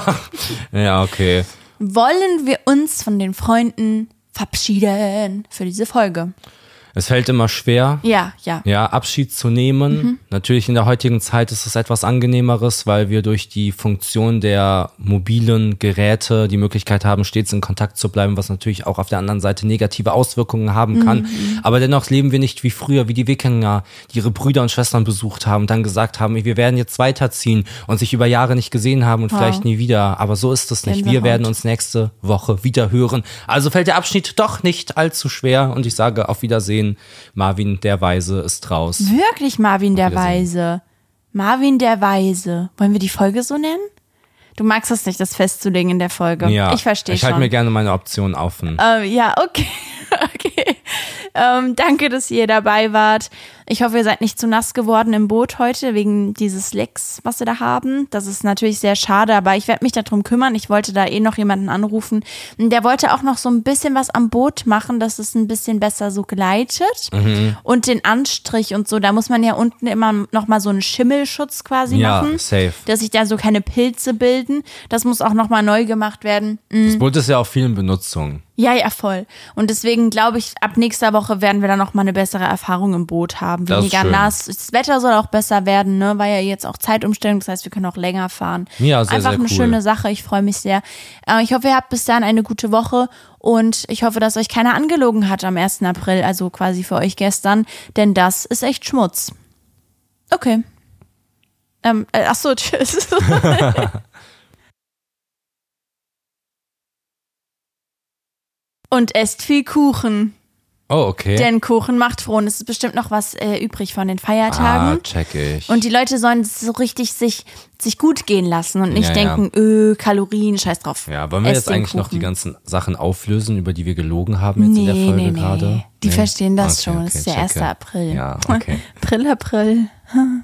Ja, okay. Wollen wir uns von den Freunden verabschieden für diese Folge? Es fällt immer schwer, ja, Abschied zu nehmen. Natürlich in der heutigen Zeit ist es etwas Angenehmeres, weil wir durch die Funktion der mobilen Geräte die Möglichkeit haben, stets in Kontakt zu bleiben, was natürlich auch auf der anderen Seite negative Auswirkungen haben kann. Aber dennoch leben wir nicht wie früher, wie die Wikinger, die ihre Brüder und Schwestern besucht haben und dann gesagt haben, wir werden jetzt weiterziehen und sich über Jahre nicht gesehen haben und vielleicht nie wieder. Aber so ist es nicht. Wir werden uns nächste Woche wieder hören. Also fällt der Abschied doch nicht allzu schwer und ich sage auf Wiedersehen. Marvin der Weise ist raus. Wirklich Marvin der Weise. Marvin der Weise. Wollen wir die Folge so nennen? Du magst es nicht, das festzulegen in der Folge. Ja, ich verstehe schon. Ich halte mir gerne meine Optionen offen. Ja, okay. Danke, dass ihr dabei wart. Ich hoffe, ihr seid nicht zu nass geworden im Boot heute wegen dieses Lecks, was wir da haben. Das ist natürlich sehr schade, aber ich werde mich darum kümmern. Ich wollte da noch jemanden anrufen. Der wollte auch noch so ein bisschen was am Boot machen, dass es ein bisschen besser so gleitet. Und den Anstrich und so, da muss man ja unten immer noch mal so einen Schimmelschutz quasi machen. Ja, safe. Dass sich da so keine Pilze bilden. Das muss auch noch mal neu gemacht werden. Das Boot ist ja auch viel in Benutzung. Ja, voll. Und deswegen glaube ich, ab nächster Woche werden wir dann noch mal eine bessere Erfahrung im Boot haben. Weniger nass. Das Wetter soll auch besser werden, ne? War ja jetzt auch Zeitumstellung, das heißt, wir können auch länger fahren. Ja, sehr, einfach sehr eine cool. Schöne Sache, ich freue mich sehr. Ich hoffe, ihr habt bis dahin eine gute Woche und ich hoffe, dass euch keiner angelogen hat am 1. April, also quasi für euch gestern, denn das ist echt Schmutz. Okay. Achso, tschüss. Und esst viel Kuchen. Oh, okay. Denn Kuchen macht froh und es ist bestimmt noch was übrig von den Feiertagen. Check ich. Und die Leute sollen es so richtig sich gut gehen lassen und nicht denken, Kalorien, scheiß drauf. Ja, wollen wir jetzt eigentlich noch die ganzen Sachen auflösen, über die wir gelogen haben jetzt in der Folge gerade? Die verstehen das schon. Es ist der 1. April. Ja, okay. April.